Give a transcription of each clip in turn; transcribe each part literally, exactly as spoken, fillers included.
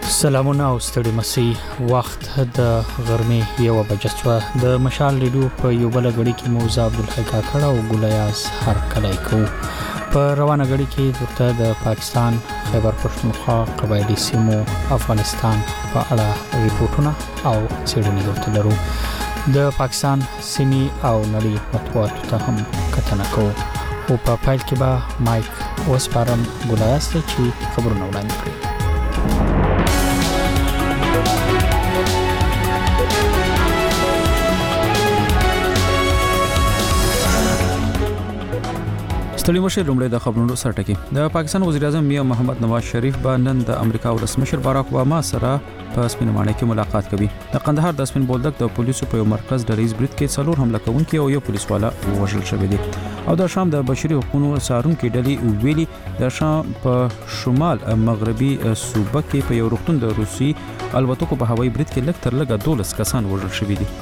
سلامونه او ستړي مسي وخت د غرمې یو بجسوه د مشال ریډیو په یو بل غړي کې موزه عبدالحق کاکړ او ګلیاس هر کله کو په روانه غړي کې ورته د پاکستان خیبر پښتونخوا قبایلی سیمو افغانستان په اړه ریپورتونه او څېړنې ورته لرو د پاکستان سیمي او نړۍ مطبوعاتو ته هم کتنه کوو او په پایل کې به مایک وسپارم ګلیاس ته چې خبرونه وړاندې کړي. ستړي مشر لومړی د خبرونو سرټکی د پاکستان وزیر اعظم میا محمد نواز شریف به نن د امریکا ولسمشر باراک اوباما سره په سپین ماڼۍ کې ملاقات کوي. د قندهار د سپین بولدک د پولیسو په یو مرکز د ریس برید کې څلور حمله کوونکي او یو پولیس والا وژل شوی دي او د شام د بشري حقوقو څارونکو ډلې ویلي د شام په شمال مغربي صوبه کې په یو روغتون د روسي الوتکو په هوایي برید کې لږ تر لږه دولس کسان وژل شوی دي.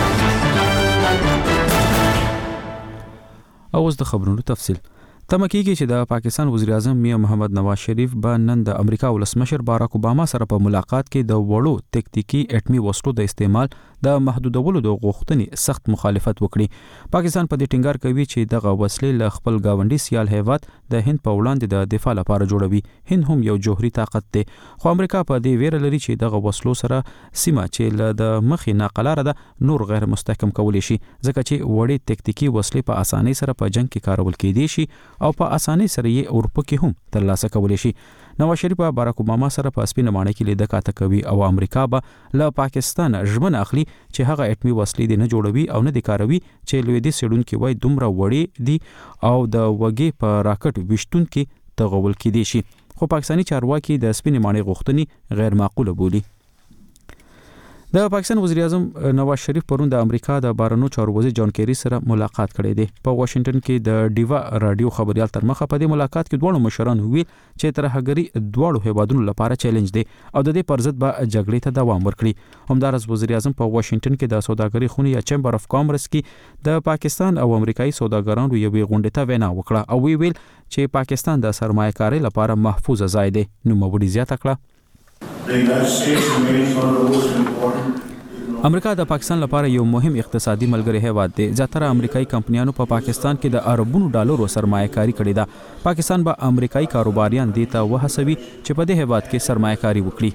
او اوس د خبرونو تفصیل. تمه کېږي چې د پاکستان وزیر اعظم میا محمد نواز شریف به نن د امریکا ولسمشر باراک اوباما سره په ملاقات کې د وړو تکتیکی اټمی وسلو د استعمال د محدودولو د غوښتنې سخت مخالفت وکړي. پاکستان په دې ټینګار کوي چې دغه وسلې له خپل گاونډي سیال هیواد د هند په وړاندې د دفاع لپاره جوړوي. هند هم یو جوهري طاقت دی خو امریکا په دې ویره لري چې دغه وسلو سره سیمه چې له د مخې ناقلاره ده نور غیر مستحکم کولی شي ځکه چې وړې تکتیکی وسلې په اسانۍ سره په جنگ کې کارول کېدي شي او په اسانۍ سره یې اورپکې هم ترلاسه کولی شي. نواز شریف باراک اوباما سره په سپین ماڼۍ کې لیدل کاته کوي او امریکا به له پاکستان ژمنه اخلي چې هغه اټمی وسلې دې نه جوړوي او نه د کاروي چې لوی دي سړونکو وای دومره وړي دي او د وګي په راکټ وشتونکو تغول کېدي شي. خو پاکستاني چارواکي د سپین ماڼۍ غوښتنې غیر معقوله بولي. د پاکستان وزیر اعظم نواز شریف پرون د امریکا د بهرنیو چارو وزیر جان کیری سره ملاقات کړی دی. په واشنگټن کې د ډیوا رادیو خبريال تر مخه په دې ملاقات کې دوه مشران ویل چې ترهګری دوه هیوادونو لپاره چیلنج دی او د دې پر ضد به جګړې ته دوام ورکړي. همدارس وزیر اعظم په واشنگټن کې د سوداګرۍ خونې یا چیمبر اف کامرس کې د پاکستان او امریکایي سوداګرانو یوې غونډې ته وینا وکړه او وی ویل چې پاکستان د سرمایه‌کارۍ لپاره محفوظ ځای دی. نو مبوډي زیاته کړه امریکا د پاکستان لپاره یو مهم اقتصادي ملګری هیواد دی. زیاتره امریکایي کمپنیانو په پا پاکستان کې د اربونو ډالرو سرمایه‌کاري کړې ده. پاکستان به امریکایي کاروباریان دې ته وهڅوي چې په دې هیواد کې سرمایه‌کاري وکړي.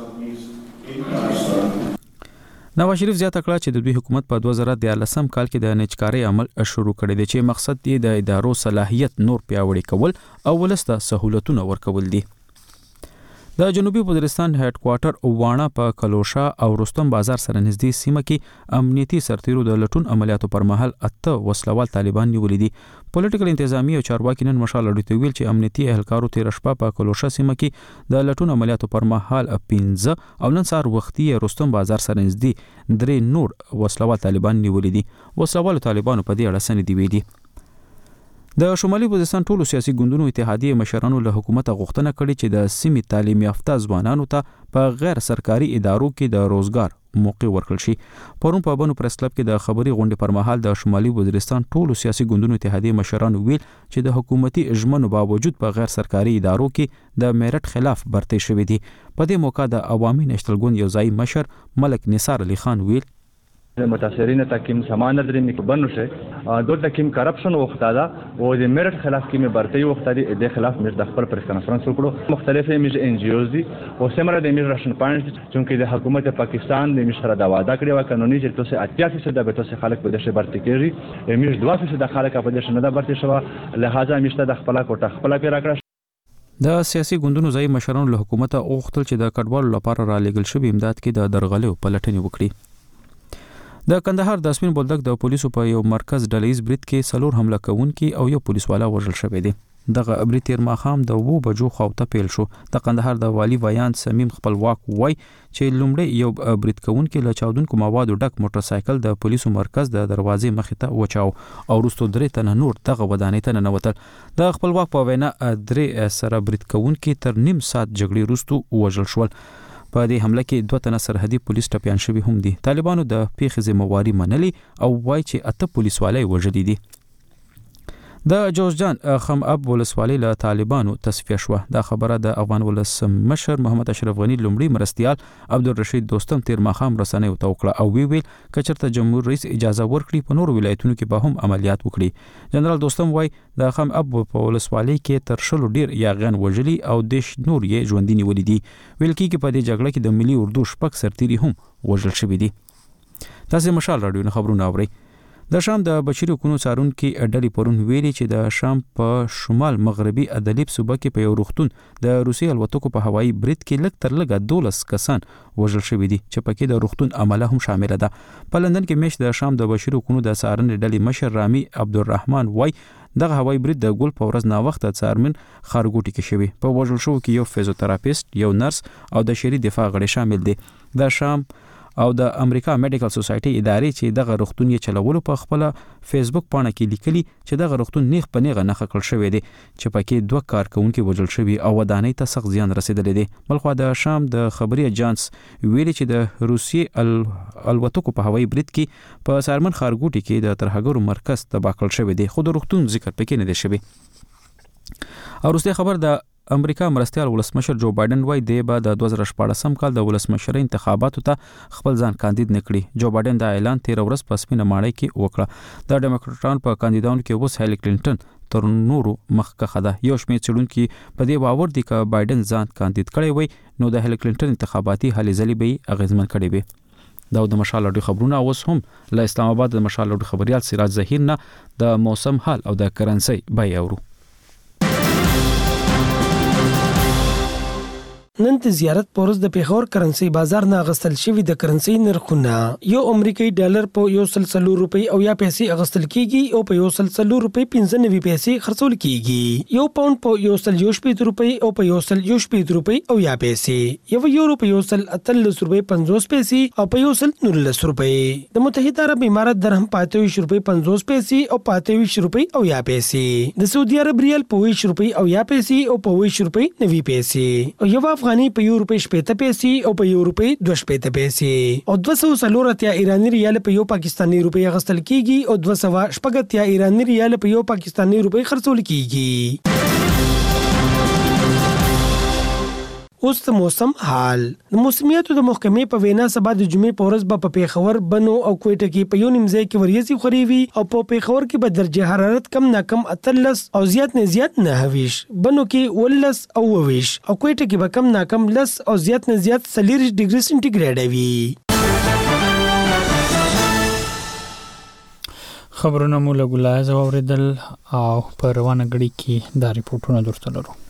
نواز شریف زیاته کړه چې د دوی حکومت په دوه زره دیارلسم کال کې د نچکارۍ عمل شروع کړی دی چې مقصد یې د ادارو صلاحیت نور پیاوړی کول او ولسته سہولتونه ورکول دي. د جنوبي وزیرستان هډ کوارټر وانه په کلوشا او رستم بازار سره نږدې سیمه کې امنیتي سرتیرو د لټون عملیاتو پر مهال اته وسلوال طالبان نیولې دي. پولیټیکل انتظامی او چارواکي نن مشال اډیته ویل چې امنیتي اهلکارو تیر شپه په کلوشا سیمه کې د لټون عملیاتو پر مهال پنځه او نن سهار وختي رستم بازار سره نږدې درې نور وسلوال طالبان نیولې دي. وسلوال طالبانو په دې اړه سند دی ویلي. د شمالي وزیرستان ټولو سیاسي ګوندونو اتحادیه مشرانو له حکومت غوښتنه کړې چې د سیمې تعلیم یافته ځوانانو ته په غیر سرکاري ادارو کې د روزګار موقع ورکړل شي. پرون په بنو پریس کلب کې د خبري غونډې پر مهال د شمالي وزیرستان ټولو سیاسي ګوندونو اتحادیه مشرانو ویل چې د حکومتي اجمنو باوجود په غیر سرکاري ادارو کې د میرټ خلاف برتې شوې دي. په دې موقع د عوامي نېشنل ګوند یو ځای مشر ملک نثار علی خان ویل متاثرین تکیم سامان نداریم که بنوشه دو تکیم کرپشن وختاده و د میرټ خلاف کې مې برتي وختادي د خلاف مې د خپل پریس کانفرنس وکړو. مختلفه میج ان جی اوز دي او سمره د میجرشن پوینټ چې د حکومت پاکستان د مشره د وعده کړی و قانوني چې تاسو اتیا فیصد د تاسو خلک په دې برتي کېږي میج دوه فیصد د خلک په دې نه د برتي شو لہذا مشته د خپل کوټه خپل پیرا کړ. د سیاسي ګوندونو ځای مشرانو له حکومت اوغتل چې د کډوالو لپاره را لېږل شوی امداد کې د درغلې په لټنې وکړي. د کندهار د سپین بولدک د پولیسو په یو مرکز ډلیز برید کې څلور حمله کوونکي او یو پولیس والا وژل شوی دی. دغه برید تیر ماښام د وو بجو خواته پیل شو. د کندهار د والی ویان سمیم خپلواک وای چې لومړی یو برید کوونکی له چاودونکو موادو ډک موټر سایکل د پولیسو مرکز د دروازې مخې ته وچاو او وروسته درې تنه نور دغه ودانۍ ته ننوتل. د خپلواک په وینا درې سره برید کوونکي تر نیم ساعت جګړې وروسته وژل شول. په دې حمله کې دوه تنه سرحدي پولیس ټپيان شوي هم دي. طالبانو د پیښې ذمہواری منلي او وایي چې اته پولیسوالۍ وژلي دي. د جوزجان خم اب ولسوالۍ له طالبانو تصفیه شوه. دا خبره د افغان ولس مشر محمد اشرف غنی لومړي مرستیال عبدالرشید دوستم تیر ماښام رسنیو ته وکړه او وی ویل که چېرته جمهور رئیس اجازه ورکړي په نورو ولایتونو کې به هم عملیات وکړي. جنرال دوستم وایي د خم اب په ولسوالۍ کې تر شلو ډیر یاغیان وژلي او دیش نور یې ژوندي نیولي دي. ویل کېږي په دې جګړه کې د ملي اردو شپږ سرتیري هم وژل شوي دي. تاسې مشال راډیو نه خبرونه اورئ. د شام د بشري حقوقو څارونکي ډلې پرون ویلي چې د شام په شمال مغربي ادلیب صوبه کې په یو روغتون د روسي الوتکو په هوایي برید کې لږ تر لږه دولس کسان وژل شوي دي چې پکې د روغتون عمله هم شامله ده. په لندن کې میاشت د شام د بشري حقوقو د څارنې ډلې مشر رامي عبدالرحمن وای دغه هوایي برید د ګل په ورځ ناوخته څارمن خارګوټي کې شوی. په وژل شوو کې یو فزیوتراپیست، یو نرس او د شهري دفاع غړي شامل دي. د شام او د امریکا میډیکل سوسایټي ادارې چې دغه روغتون یې چلولو په خپل فیسبوک پاڼه کې لیکلي چې دغه روغتون نیغ په نیغه نښه کړل شوی دی چې پکې دوه کارکونکي وژل شوي او ودانۍ ته سخت زیان رسیدلی دی. بلخوا د شام د خبري اجانس ویلي چې د روسي ال... الوتکو په هوایي برید کې په سارمن خارګوټي کې د ترهګرو مرکز تباه کړل شوی دی، خو د روغتون ذکر پکې نه دی شوی. او وروستۍ خبر د امریکا مرستیال ولسمشر جو بایدن وایي دی به د دوه زره شپاړسم کال د ولسمشرۍ انتخاباتو ته خپل ځان کاندید نکړي. جو بایدن دا اعلان تیر ورځ په سپینه ماڼۍ کې وکړه. د ډیموکراټانو په کاندیدانو کې اوس هیلي کلینټن تر نورو مخکښه ده. یو شمېر څېړونکي په دې باور دي که بایدن ځان کاندید کړی وای نو د هیلي کلینټن انتخاباتي هلې ځلې به یې اغېزمن کړی وي. دا د مشال راډیو خبرونه اوس هم له اسلام آباد د مشال راډیو خبریال سراج ظهیر نه د موسم حال او د کرنسۍ بیې اورو. نن د زیارت پورز د پیښور کرنسي بازار نه اغستل شوی د کرنسي نرخونه یو امریکایي ډالر په یو سل څلور روپۍ او یا پیسې اغستل کیږي او په یو سل څلور روپۍ پنځه نوي پیسې خرڅول کیږي. یو پاوند په یو سل یو شپږ روپۍ او په یو سل یو شپږ روپۍ او یا پیسې. یو یورو په یو سل اتلس روپۍ پنځوس پیسې او په یو سل نولس روپۍ. د متحده عرب امارات درهم په اته ویشت روپۍ پنځوس پیسې او په اته ویشت روپۍ او یا پیسې. د سعودي عرب ریال په ویشت روپۍ او یا پیسې او په ویشت روپۍ نوي پیسې. او یو افغاني په یو روپۍ شپېته پیسې او په یو روپۍ دوه شپېته پیسې. او دوه سوه څلور اتیا ایراني ریال په یو پاکستاني روپۍ اغستل کیږي او دوه سوه شپږ اتیا ایراني ریال په یو پاکستاني روپۍ خرڅول کیږي. اوس د موسم حال. د موسمیاتو د محکمې په وینا سبا د جمعې په ورځ به په پیښور، بنو او کوټه کې په یو نیم ځای کې وریځې خورې وي او په پیښور کې به درجه حرارت کم نه کم اتلس او زیات نه زیات نهه ویشت، بنو کې ولس او اوه ویشت او کوټه کې به کم نه کم لس او زیات نه زیات څلېرویشت ډیګري سنټیګریډ وي. خبرونه مو له ګلایز واوریدل او په روانه غړي کې دا ریپورتونه درته لرو.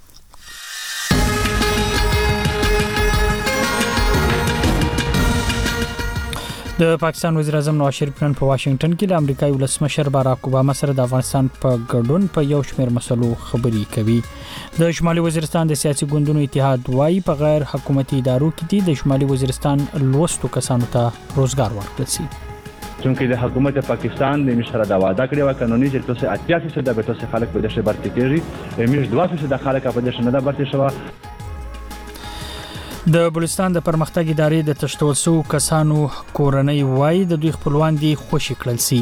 د پاکستان وزیر اعظم نواز شریف نن په واشنگټن کې د امریکایي ولسمشر باراک اوباما سره د افغانستان په ګډون په یو شمېر مسلو خبرې کوي. د شمالي وزیرستان د سیاسي ګوندونو اتحاد وايي په غیر حکومتي ادارو کې د شمالي وزیرستان لوستو کسانو ته روزګار ورکړل شي. چونکه د حکومت پاکستان د مشره دا وعده کړې و قانوني چې تاسو اتیا فیصد د تاسو خلک په دې برتی کېږي، امیش دوه فیصد د خلک په دې نه د برتی شوه. د بلوچستان د پرمختګ ادارې د تشتول سو کسانو کورنۍ وای د دوی خپلوان دي خوشی کړل سي.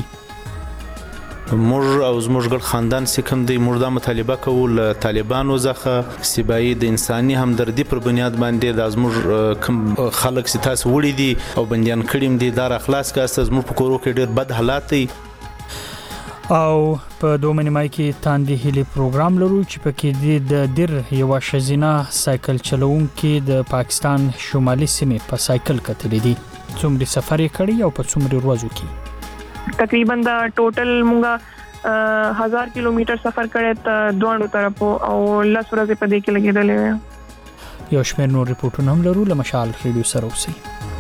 موږ او زموږ ګډ خاندان سکم دی موږ د مطالبه کول طالبانو ځخه سیبایی د انساني همدردي پر بنیاد باندې د زموږ کم خلک ستاس وړي دي او بنديان کړیم دي دار اخلاص کاسته زموږ په کورو کې ډېر بد حالات دي. او په دوه منیمای کې تاندې هلي پروګرام لرو چې پکې د در یو شزینه سایکل چلوونکي د پاکستان شمالي سیمې په سایکل کتلې دي. څومره سفر یې کړی او په څومره ورځو کې تقریبا دا ټوټل مونږه هزار کیلومتر سفر کړی ته دوه طرفو او لس ورځې په دې کې لګېدلې. یو شمېر نور ریپورتونه هم لرو له مشال ریډیو سره اوسئ.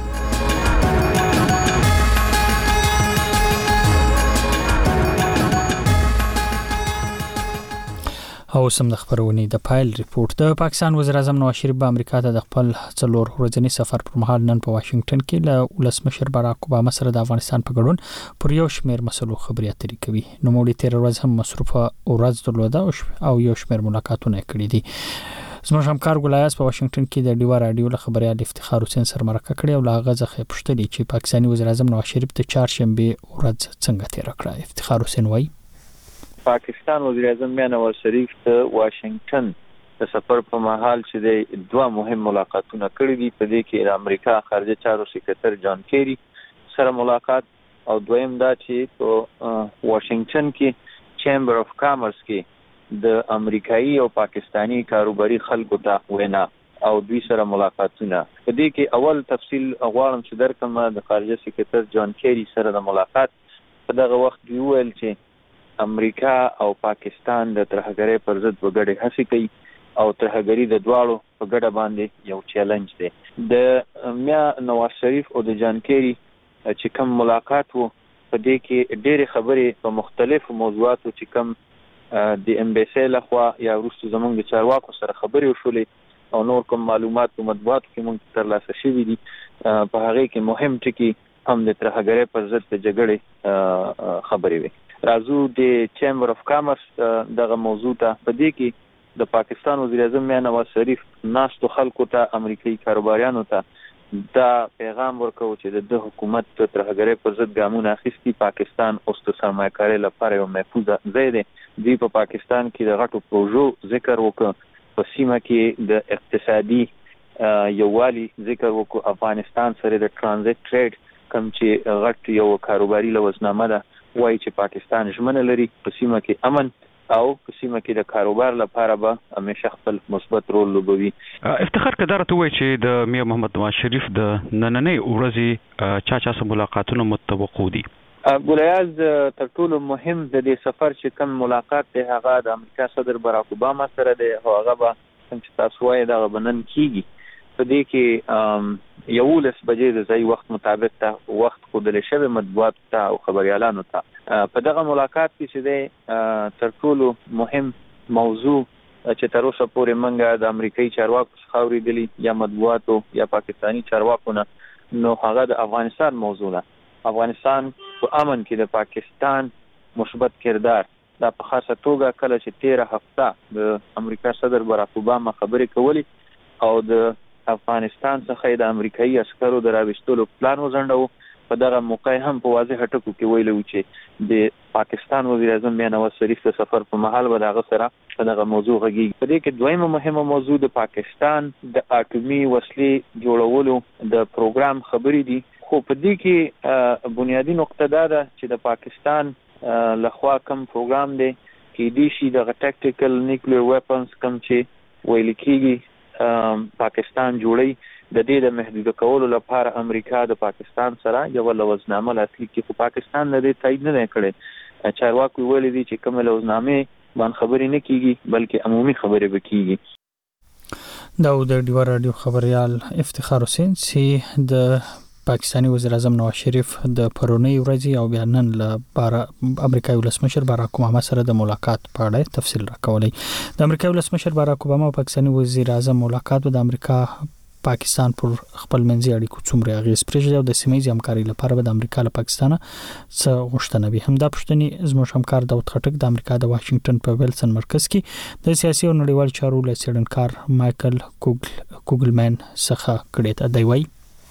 او سم د خبرونې د پایل ریپورت. د پاکستان وزیر اعظم نواز شریف په امریکا ته د خپل څلور ورځنی سفر پر مهال نن په واشنگټن کې له ولسمشر باراک اوباما سره د افغانستان په ګډون پر یو شمېر مسلو خبرې اترې کوي. نو موږ تیر ورځ هم مصروفه ورځ درلوده او یو شمېر ملاقاتونه کړي دي. زموږ همکار ګلایز په واشنگټن کې د ډیوا رادیو له خبريال افتخار حسین سره مرکه کړې او لاغه ځخه پښتلې چې پاکستاني وزیر اعظم نواز شریف د چهارشنبه ورځ څنګه تیر کړه. افتخار حسین وایي پاکستان وزیر اعظم میاں نواز شریف ته واشنگټن د سفر په مهال چې د دوه مهم ملاقاتونه کړي دي. په دې کې د امریکا خارجه چارو سکرټر جان کیری سره ملاقات او دویم دا چې په واشنگټن کې چیمبر اف کامرس کې د امریکایي او پاکستانی کاروباري خلکو ته وینا او دوی سره ملاقاتونه. په دې کې اول تفصیل غواړم چې درکم د خارجه سکرټر جان کیری سره د ملاقات په دغه وخت دی ویل چې امریکا او پاکستان د ترهګرۍ پر ضد وګړي هڅې کوي او ترهګری د دواړو په ګډه باندې یو چیلنج دی. د میا نواز شریف او د جان کیری چې کوم ملاقات وو په دې کې ډېرې خبرې په مختلفو موضوعاتو چې کوم د امبیسي لخوا یا وروسته زموږ د چارواکو سره خبرې وشولې او نور کوم معلومات په مطبوعاتو کې موږ ترلاسه شوي دي. په هغه کې مهم ټکي هم د ترهګرۍ پر ضد د جګړې خبرې وي. راځو د چیمبر اف کامرس دغه موضوع ته. په دې کې د پاکستان وزیر اعظم میاں نواز شریف ناستو خلکو ته امریکایي کاروباریانو ته دا پیغام ورکو چې د حکومت ترهګرۍ پر ضد ګامونه اخیستي. پاکستان اوس د سرمایه‌کارۍ لپاره یو محفوظ ځای دی. دوی په پاکستان کې د غټو پروژو ذکر وکړ، په سیمه کې د اقتصادي یووالي ذکر وکړ. افغانستان سره د ترانزیت ټریډ کوم چې غټ یو کاروباري لوزنامه ده وایي چې پاکستان ژمنه لري په سیمه کې امن او په سیمه کې د کاروبار لپاره به همیشه خپل مثبت رول لوبوي. افتخار کدار ته وایي چې د میا محمد نواز شریف د نننۍ ورځې چا چا سره ملاقاتونه متوقع دي؟ ګولیاز تر ټولو مهم د دې سفر چې کوم ملاقات دی هغه د امریکا صدر باراک اوباما سره دی او هغه به څنګه چې تاسو وایي دا بنن کیږي. په دې کې یولس بجې د ځای وخت مطابق ته وخت ښودل شوی مطبوعات ته او خبريالانو ته. په دغه ملاقات کې چې دی تر ټولو مهم موضوع چې تر اوسه پورې منګه د امریکایي چارواکو څخه اورېدلي یا مطبوعاتو یا پاکستانی چارواکو نه، نو هغه د افغانستان موضوع ده. افغانستان په امن کې د پاکستان مثبت کردار دا په خاصه توګه کله چې تیره هفته د امریکا صدر باراک اوباما خبرې کولې او د افغانستان څخه د امریکایي عسکرو د راوستلو پلان وځنډاوه. په دغه موقع هم په واضح ټکو کې ویلو چې د پاکستان وزیر اعظم میاں نواز شریف د سفر په مهال به دغه سره په دغه موضوع غږیږي. په دې کې دویمه مهمه موضوع د پاکستان د اټومي وسلې جوړولو د پروګرام خبرې دي. خو په دې کې بنیادی نقطه دا ده چې د پاکستان لخوا کوم پروګرام دی کې دي شي د ټاکټیکل نیوکلیر ویپنز کوم چې ویل کېږي پاکستان جوړي. د دې د محدود کولو لپاره امریکا د پاکستان سره یو لوزنامه لاسلیک کړي. خو پاکستان د دې تایید نه کړي. چارواکو ویلي دي چې کوم لوزنامه باندې خبرې نه کیږي بلکې عمومي خبرې وکړي. دا د ډیو رادیو خبريال افتخار حسین چې د پاکستانی وزیر اعظم نواز شریف د پرونی ورځې او بیا نن له امریکایي ولسمشر باراک اوباما سره د ملاقات په اړه تفصیل راکولای. د امریکایي ولسمشر باراک اوباما او پاکستانی وزیر اعظم ملاقات د امریکا پاکستان پر خپل منځي اړیکو څومره اغیز پرېږدي او د سیمې همکاري لپاره به د امریکا له پاکستان څخه غوښتنه وي. همدا پښتني زموږ همکار داود خټک د امریکا د واشنگټن په ویلسن مرکز کې د سیاسي او نړیوال چارو له څېړنکار مایکل کوګل کوګلمن څخه کړی ته دی وایي.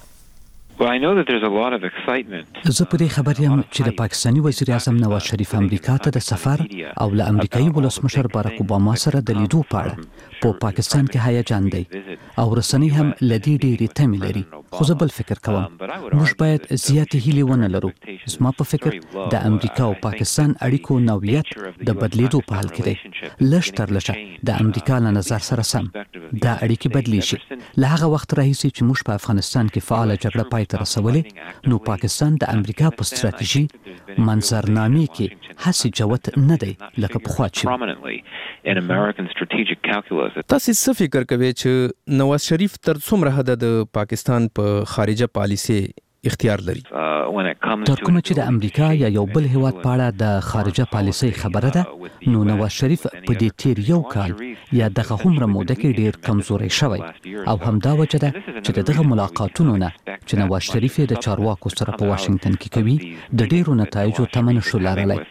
زه په دې خبر یم چې د پاکستانی وزیر اعظم نواز شریف امریکا ته د سفر او له امریکایي ولسمشر باراک اوباما سره د لیدو په اړه په پاکستان کې هیجان دی او رسنۍ هم لدی ډېری تمې لري. خو زه بل فکر کوم موږ باید زیاتې هیلې ونه لرو. زما په فکر د امریکا او پاکستان اړیکو نوعیت د بدلیدو په حال کې دی. لږ تر لږه د امریکا له نظر سره سم دا اړیکې بدلی شي. له هغه وخت راهیسې چې موږ په افغانستان کې فعاله جګړه پای ته رسولې نو پاکستان د امریکا په ستراتیژي منظرنامې کې هسې جوت نه دی لکه پخوا چې. تاسو څه فکر کوئ چې نواز شریف تر څومره حد د پاکستان په خارجه پالیسي اختیار لري؟ تر کومه چې د امریکا یا یو بل هیواد په اړه د خارجه پالیسۍ خبره ده نو نواز شریف په دې تیر یو کال یا دغه هومره موده کې ډیر کمزوری شوی او همدا وجه ده چې دغه ملاقاتونو نه چې نواز شریف د چارواکو سره په واشنگټن کې کوي د ډیرو نتایجو تمن شو لرلای.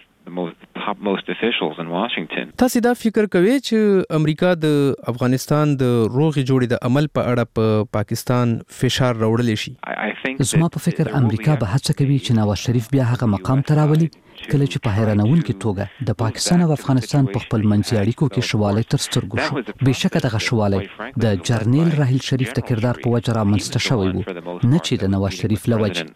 تاسو دا فکر کوئ چې امریکا د افغانستان د روغې جوړې د عمل په اړه په پاکستان فشار راوړلی شي؟ زما په فکر امریکا به هڅه کوي چې نواز شریف بیا هغه مقام ته راولي کله چې په حیرانوونکې توګه د پاکستان او افغانستان په خپل منځي اړیکو کې شوالی تر سترګو شو. بېشکه دغه شوالی د جرنیل راحیل شریف د کردار په وجه رامنځته شوی و، نه چې د نواز شریف له وجې.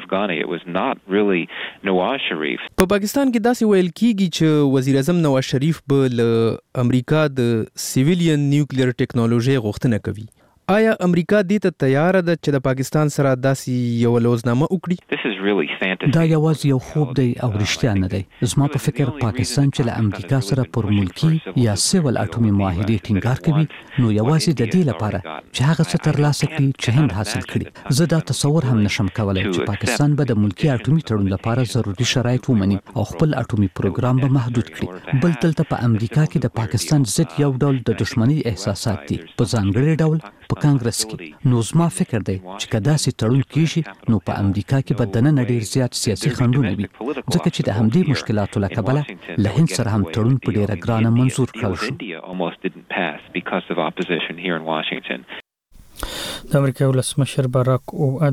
په پاکستان کې داسې ویل کیږي چې وزیر اعظم نواز شریف به له امریکا د سیویلین نیوکلیر ټیکنالوژي غوښتنه کوي. آیا امریکا دې ته تیار ده چې د پاکستان سره داسې یو لوزنامه وکړي؟ دا یوازې یو خوب دی او رښتیا نه دی. زما په فکر پاکستان چې له امریکا سره پر ملکی یا سیول اټومي معاهدې ټینګار کوي، نو یوازې د دې لپاره چې هغه څه ترلاسه کړي چې هند حاصل کړي. زه دا تصور هم نشم کولای چې پاکستان به د ملکی اټومي تړون لپاره ضروري شرایط ومني او خپل اټومي پروګرام به محدود کړي. بل دلته په امریکا کې د پاکستان ضد یو ډول د دښمنۍ احساسات دي، په ځانګړي ډول په کانګرس کې. نو زما فکر دی چې کدا سي تړون کیږي نو په امریکا کې به دنه ډیر زیات سیاسي خنډونه وي، ځکه چې د همدې مشکلاتو له کبله له هند سره هم تړون په ډیره ګرانه منزور کړل شو. د امریکا ولسمشر باراک او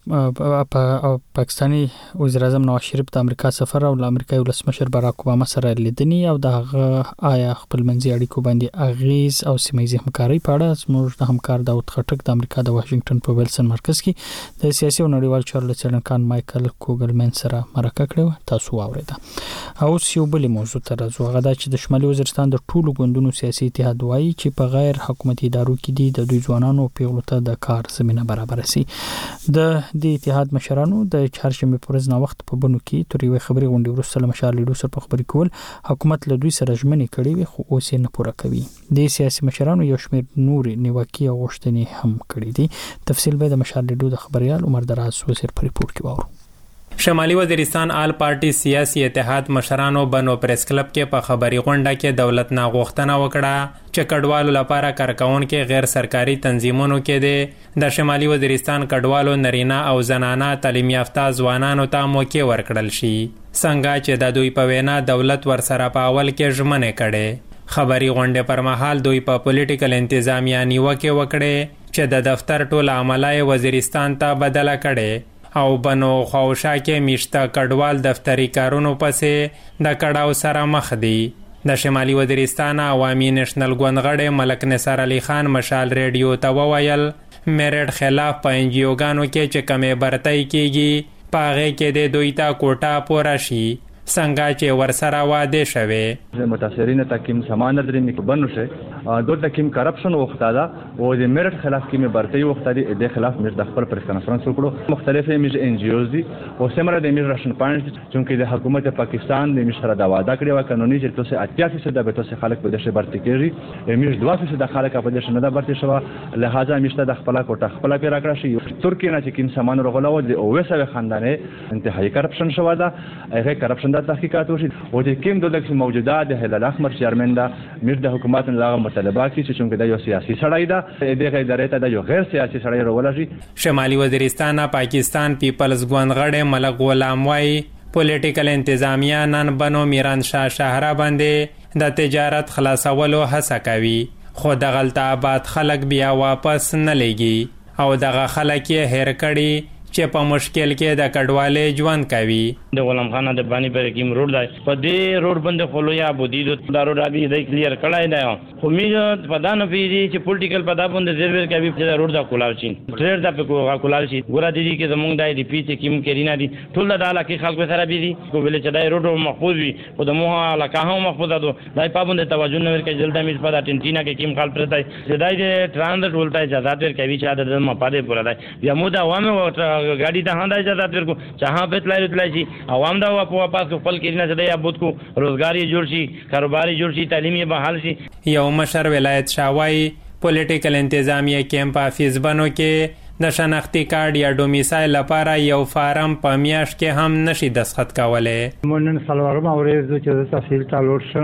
د پاکستاني وزیر اعظم نواز شریف د امریکا سفر او د امریکا ولسمشر باراک اوباما سره لیدنې او د آیا خپل منځي اړیکو باندې اغیز او سیمه‌ییزه همکاري په اړه زموږ د همکار داود خټک د امریکا د واشنگټن په ویلسن مرکز کې د سیاسي او نړیوال چارو څېړونکو مایکل کوګلمن سره مرکه کړې. تاسو واوریده. او یو بل موضوع ته راځو، هغه دا چې د شمالي وزیرستان د ټولو ګوندونو سیاسي اتحاد وایي چې په غیر حکومتي ادارو کې دي د دوی ځوانانو پیغلو ته د کار زمينه برابر سي. د دې اتحاد مشرانو د چهارشنبه پر ورځ نو وخت په بنو کې تر یوې خبري غونډې وروسته له مشال لیدو سره په خبري کول حکومت له دوی سره ژمنې کړې وي، خو اوس یې نه پوره کوي. د سیاسي مشرانو یو شمېر نور نیوکې او غوښتنې هم کړې دي. تفصیل به د مشال لیدو د خبريال عمر دراز وزیر په ریپورت کې وورو. شمالي وزیرستان آل پارټي سیاسي اتحاد مشرانو بنو پریس کلب کې په خبري غونډه کې دولت نه غوښتنه وکړه چې کډوالو لپاره کارکونکو غیر سرکاري تنظیمونو کې دي د شمالي وزیرستان کډوالو نارینه او زنانه تعلیم یافته ځوانانو ته موقع ورکړل شي، څنګه چې د دوی په وینا دولت ورسره په اول کې ژمنې کړي. خبري غونډه پر مهال دوی په پولیټیکل انتظامیه نیوکه وکړي چې د دفتر ټول عملای وزیرستان ته بدله کړي او بنو خوشا کې میشته کډوال دفتری کارونو پسې د کډاو سره مخ دي. د شمالي وزیرستان عوامي نېشنل ګوندغړی ملک نثار علي خان مشال ریډیو ته وویل میرټ خلاف په انجیوګانو کې چې کمې برتۍ کیږي پاغه کې د دوی ته کوټه پوره شي، څنګه چې ورسره واده شوه. متاثرین تکیم سامان درې میکبن شه دو تکیم کرپشن وختاده او د میرټ خلاف کې برتۍ وختاده د خلاف مې د خپل پریس کانفرنس وکړو. مختلفه میج ان جی اوز دي او سمره د میجرشن پوینټ چې د حکومت پاکستان د مشره دا وعده کړی و قانوني چې تاسو اتیا فیصد د تاسو خلک په دشه برتۍ کیږي، میج دوه فیصد د خلک په دشه نه د برتۍ شوه، لہذا میشته د خپل کوټه خپل پیرا کړی شي. ترکیه نه چې کیم سامان رغلاو د اوسه خاندانه انتهایی کرپشن شوه ده، هغه کرپشن تحقیقات وشي او د کوم د لکه موجوده د هلال احمر چیرمن دا میر د حکومت نه لاغه مطالبه کی چې څنګه د یو سیاسي سړی دا دغه ادارې ته د یو غیر سیاسي سړی راولږي. شمالي وزیرستان پاکستان پیپلز ګوندغړی ملک غلام وای پولیټیکل انتظامیه نن بنو میران شاه شهره باندې د تجارت خلاصولو هڅه کوي، خو د غلطه آباد خلک بیا واپس نه لګي او دغه خلک یې هیر کړي چې په مشکل کې د کډوالۍ ژوند کوي. د غلام خان د بانی پر کوم روډ دی په دې روډ باندې خلویا بودی د روډ ابي د کلیر کړای دی، خو موږ په دانه پیری چې پولیټیکل په دا باندې زیر کوي چې روډ دا کولاو شي ټریر دا په کو کولاو شي ګور دي چې زمونږ دای دی پی چې کوم کرینا دي ټول د علاقې خلک سره بي دي کو ویل چې دای روډ محفوظ وي او د موه علاقه هم محفوظ ده، دای په باندې توجه نه ورکړي. جلدا میز په ارجنټینا کې کوم خلک پرته چې دای د ترانزیت ولټای اجازه ورکوي چې د مپاده پوره دی بیا مو دا عوامو ګاډي ته هنده اجازه ورکو چې ها په تلای تلای شي عوام دا په واپس خپل کرینا چې دای ابود کو روزګاری جوړ شي، کاروباري جوړ شي، تعلیمي بحال شي. یو مشر ولایت شاوای پولیټیکل انتظامیه کیمپ افیس بنو کې د شناختی کارت یا ډومیسایل لپاره یو فارم په میاشت کې هم نشي دسخط کولای. مونږ نن سلوارم اورېزو چې د تفصیل ټالور شنه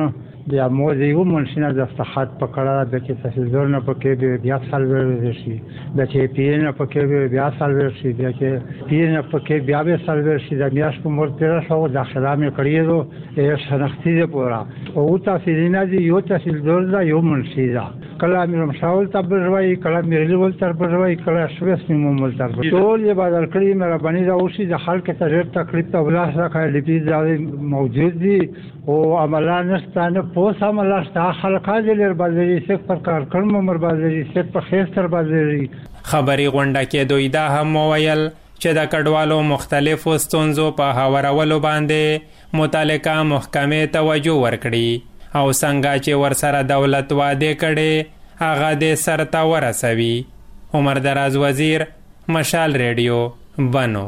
بیا مو دیو منشینه دستخط پکړه د کې تحصیلدار نه پکې به بیا سالور شي د کې پی نه پکې به بیا سالور شي د کې پی نه پکې بیا به سالور شي د میاش په مور تیر شو داخله مې کړی دو یې شناختی دی پورا او تحصیلینه دی یو تحصیلدار دا یو منشي دا کله مې مشاول تبروي کله مې لیول تر بروي کله شوس مې مومل تر ټول یې بدل کړی مې ربانی دا اوسې د خلک ته ډېر تکلیف ته ولاس راکړي لپی دا موجود دي او عملا نستانه پوس عملا ستا خلکا دې لر بازري سک پر کار کړم مر بازري سک په خېستر بازري خبري غونډه کې دوی دا هم ویل چې د کډوالو مختلفو ستونزو په هوارولو باندې متعلقه محکمې توجه ورکړي او څنګه چې ورسره دولت وعده کړي هغه دې سرته ورسوي. عمر دراز وزیر، مشال ریډیو، بنو.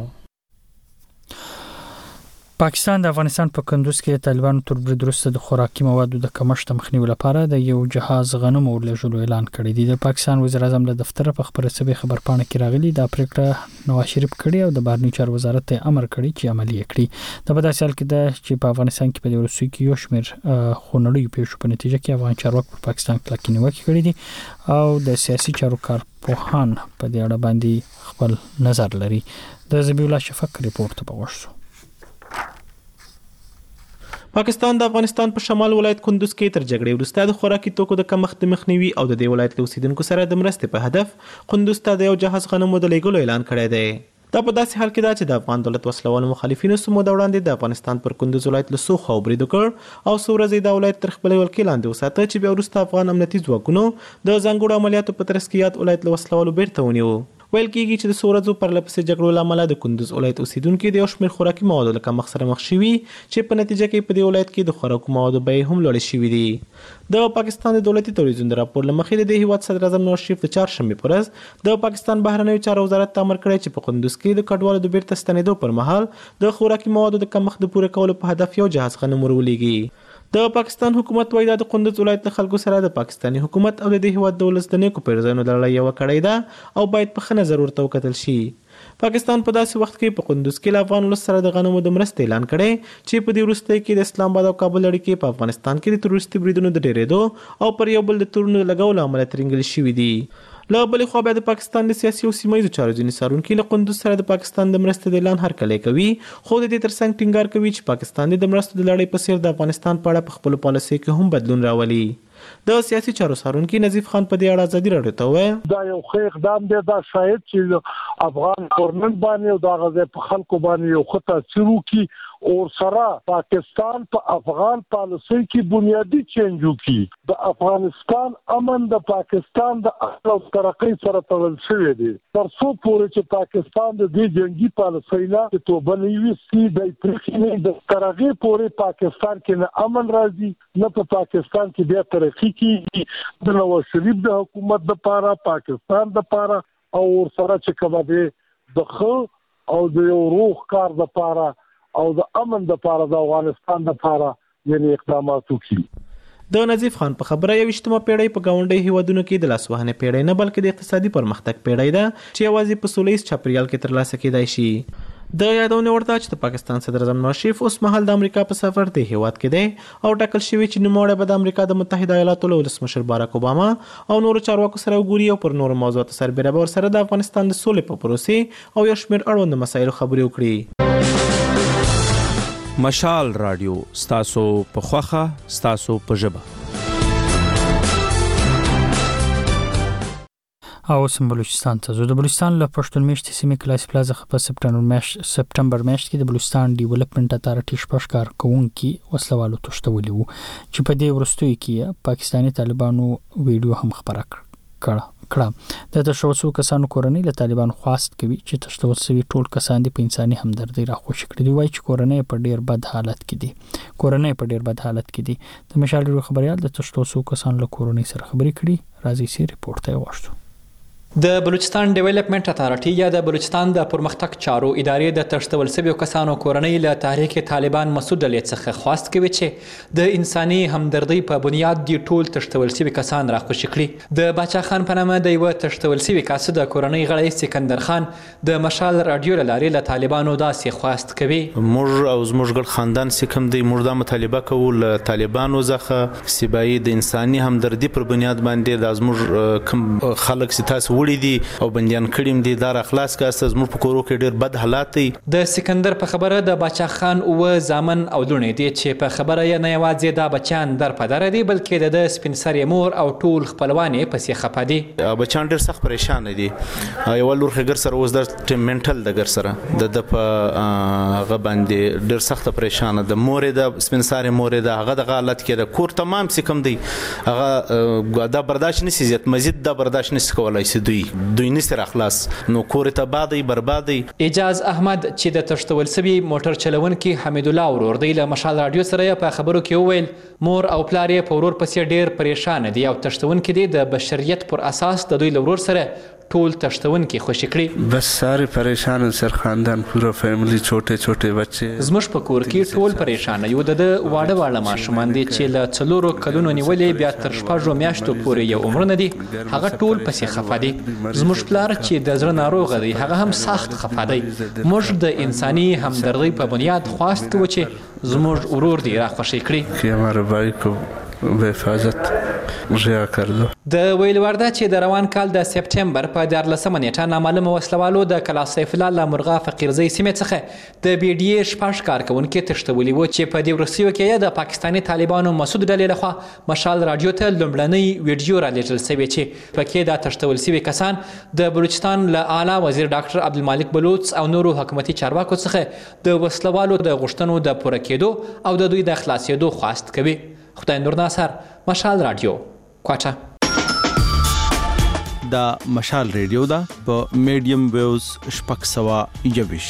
پاکستان د افغانستان په کندوز کې طالبانو تر برید وروسته د خوراکي موادو د کمښت مخنیوي لپاره د یو جهاز غنمو ورلېږلو اعلان کړی دی. د پاکستان وزیر اعظم له دفتر په خبري سبي خبرپاڼه کې راغلي دا پریکړه نواز شریف کړی او د بهرنی چارو وزارت ته امر کړی چې عملي کړي. د په داسې حال کې ده چې په افغانستان کې په دې ورسوي کې یو شمېر خونړیو پیښو په نتیجه کې افغان چارواکي په پاکستان کې کلکې نیوکې کړې دي او د سیاسي چارو کارپوهان په دې اړه باندې خپل نظر لري. د ذبیح الله شفق ریپورت ته وګورئ. پاکستان د افغانستان په شمال ولایت کندوز کې تر جګړې وروسته د خوراکي توکو د کمښت د مخنیوي او د دې ولایت له اوسیدونکو سره د مرستې په هدف کندوز ته د یو جهاز غنمو د لېږلو اعلان کړی دی. دا په داسې حال کې ده چې د افغان دولت وسلوالو مخالفینو څو موده وړاندې د افغانستان پر کندوز ولایت له څو خواو برید وکړ او څو ورځې دا ولایت تر خپلې ولکې لاندې وساته چې بیا وروسته افغان امنیتي ځواکونو د ځانګړو عملیاتو په ترڅ کې یاد ولایت له وسلوالو بیرته ونیو. ویل کېږي چې د څو ورځو پرلپسې جګړو له امله د کندوز ولایت اوسیدونکي د یو شمېر خوراکي موادو له کمښت سره مخ شوي چې په نتیجه کې په دې ولایت کې د خوراکو موادو بیې هم لوړې شوي دي. د پاکستان د دولتي تلویزیون د راپور له مخې د دې هیواد صدر اعظم نواز شریف د چهارشنبې په ورځ د پاکستان بهرنیو چارو وزارت ته امر کړی چې په کندوز کې د کډوالو د بیرته ستنېدو پر مهال د خوراکي موادو د کمښت د پوره کولو په هدف یو جهاز غنم ورولېږي. د پاکستان حکومت وايي د کندوز ولایت له خلکو سره د پاکستاني حکومت او د دې هیواد د ولس د نیکو پیرزاینو د لړۍ یوه کړۍ ده او باید په ښه نظر ورته وکتل شي. پاکستان په داسې وخت کې په کندوز کې له افغان ولس سره د غنمو د مرستې اعلان کړی چې په دې وروستۍ کې د اسلام آباد او کابل اړیکې په افغانستان کې د تروریستي بریدونو د ډېرېدو او پر یو بل د تورونو د لګولو له امله ترینګل شوي دي. له بلې خوا بیا د پاکستان د سیاسي او سیمه ییزو چارو ځینې څارونکي له کندوز سره د پاکستان د مرستې د اعلان هرکلی کوي خو د دې ترڅنګ ټینګار کوي چې پاکستان د مرستو د لړۍ په څیر د افغانستان په اړه په خپلو پالیسۍ کې هم بدلون راولي. د سیاسي چارو څارونکي نظیف خان په دې اړه ازادي راډیو ته وویل دا یو ښه اقدام دی دا شاید چې افغان ګورنمنت باندې او د هغه په خلکو باندې یو ښه تاثیر وکړي او سره پاکستان په افغان پالیسۍ کې بنیادی چینج وکړي. د افغانستان امن د پاکستان د اصل او ترقۍ سره تړل شوی دی تر څو پورې چې پاکستان د دې جنگي پالیسۍ نه توبه نه ویستي د پرېکړې نه د ترغې پورې پاکستان کې نه امن راځي نه په پاکستان کې بیا ترقي کیږي. د نواز شریف د حکومت لپاره پاکستان لپاره او سره چې کومه دی د خو او د یو روح کار لپاره او د امن لپاره د افغانستان لپاره یعنی اقدامات وکړي. د نظیف خان په خبره یویشتمه پیړۍ په ګاونډي هیوادونو کې د لاسوهنې پیړۍ نه بلکې د اقتصادي پرمختګ پیړۍ ده چې یوازې په سوله ییز چاپیریال کې ترلاسه کېدای شي. د یادونه ورته چې د پاکستان صدر اعظم نواز شریف اوس مهال د امریکا په سفر دی هیواد کې دی او ټاکل شوی چې نوموړی به د امریکا د متحده ایالاتو له ولسمشر باراک اوباما او نورو چارواکو سره وګوري او پر نورو موضوعاتو سربېره به ورسره د افغانستان د سولې په پروسې او یو شمېر اړوند مسایلو خبرې وکړي. مشال رادیو ستاسو په خوخه ستاسو په ژبه. او سم بلوچستان ته زو د بلوچستان له پښتون میشتې سیمې کلاس پلازا په سپټمبر میاشت سپټمبر میاشت کې د بلوچستان ډیولپمنٹ اتارټي شپږ کار کوونکي وسلوالو تښتولي وو چې په دې وروستیو کې پاکستاني طالبانو ویډیو هم خبره کړه کړه د تشوسو کسانو کورنۍ له طالبان خواست کوي چې تشوس شوی ټول کسان د انساني همدردي راخوش کړي دی وایي چې کورنۍ په ډیر بد حالت کې دي کورنۍ په ډیر بد حالت کې دي. د مشال خبريال د تشوسو کسانو له کورنۍ سره خبرې کړي راځي سی ریپورت ته واشتو. د بلوچستان ډیولپمنٹ اتارټي یا د بلوچستان د پرمختګ چارو ادارې د تشتول شویو کسانو کورنۍ له تحریک طالبان مسعود ډلې څخه خواست کوي چې د انساني همدردۍ په بنیاد دی ټول تشتول شوي کسان راخوشي کړي. د باچا خان په نامه د یوه تشتول شوي کس د کورنۍ غړی سکندر خان د مشال راډیو له لارې له طالبانو داسې خواست کوي. موږ او زموږ ګډ خاندان چې کوم دی موږ دا مطالبه کوو له طالبانو څخه چې باید د انساني همدردي پر بنیاد باندې د زموږ کوم خلک چې تاسو دي او بنديان کړیم دي دا اخلاص کاسته زموږ په کورو کې ډېر بد حالات دي. د سکندر په خبره د باچا خان او زامن او لونې دي چې په خبره یې نه یوازې دا بچان در په در دي بلکې د سپین سرې مور او ټول خپلوان یې پسې خپه دي. بچان ډېر سخت پریشان دي. یو لور خګر سره اوس د منټل د ګر سره د د په غ باندې ډېر سخت پریشان ده. مور د سپین سرې مور د هغه د حالت کې د کور تمام سکم دی هغه دا برداشت نشي زیات مزید دا برداشت نشي کولای سي دوی دوی نسر اخلاص نو کور ته بادي بربادي. اجاز احمد چې د تشتول سوي موټر چلونکي حمید الله ورور دی له مشال رادیو سره په خبرو کې وویل مور او پلار یې په ورور پسې ډېر پریشان دي او تشتونکي دي د بشریت پر اساس د دوی ورور سره ټول تشتونکي خوشي کړي. بس سارے پریشان سر خاندان پورا فیملی چھوٹے چھوٹے بچے زموږ په کور کې ټول پریشان یو د واړه واړه ماشومان دي چې له څلورو کلونو نیولې بیا تر شپږو میاشتو پورې یو عمر نه دي هغه ټول پسې خفه دي. زموږ پلار چې د زړه ناروغ دی هغه هم سخت خفه دی. موږ د انساني همدردۍ په بنیاد خواست کوو چې زموږ ورور دی را خوشي کړي. که هماره بھائی کو به حفاظت ریا کړلو. د ویل ورده چې د روان کال د سپټمبر په دیارلسمه نیټه نامعلومه وسلوالو د کلا سیف الله له مرغا فقیرزۍ سیمې څخه د بي ډي اې شپږ کارکوونکي تښتولي وو چې په دې وروستیو کې د پاکستاني طالبانو مسعود ډلې لخوا مشال راډیو ته لومړنۍ ویډیو رالیږل شوې چې پکې دا تښتول شوي کسان د بلوچستان له اعلی وزیر ډاکټر عبدالمالک بلوچ او نورو حکومتي چارواکو څخه د وسلوالو د غوښتنو د پوره کېدو او د دوی د خلاصېدو خواست کوي. خدای نور ناصر مشال رادیو کوټه. دا مشال ریډیو دا په میډیم ویوز شپږ سوه یویش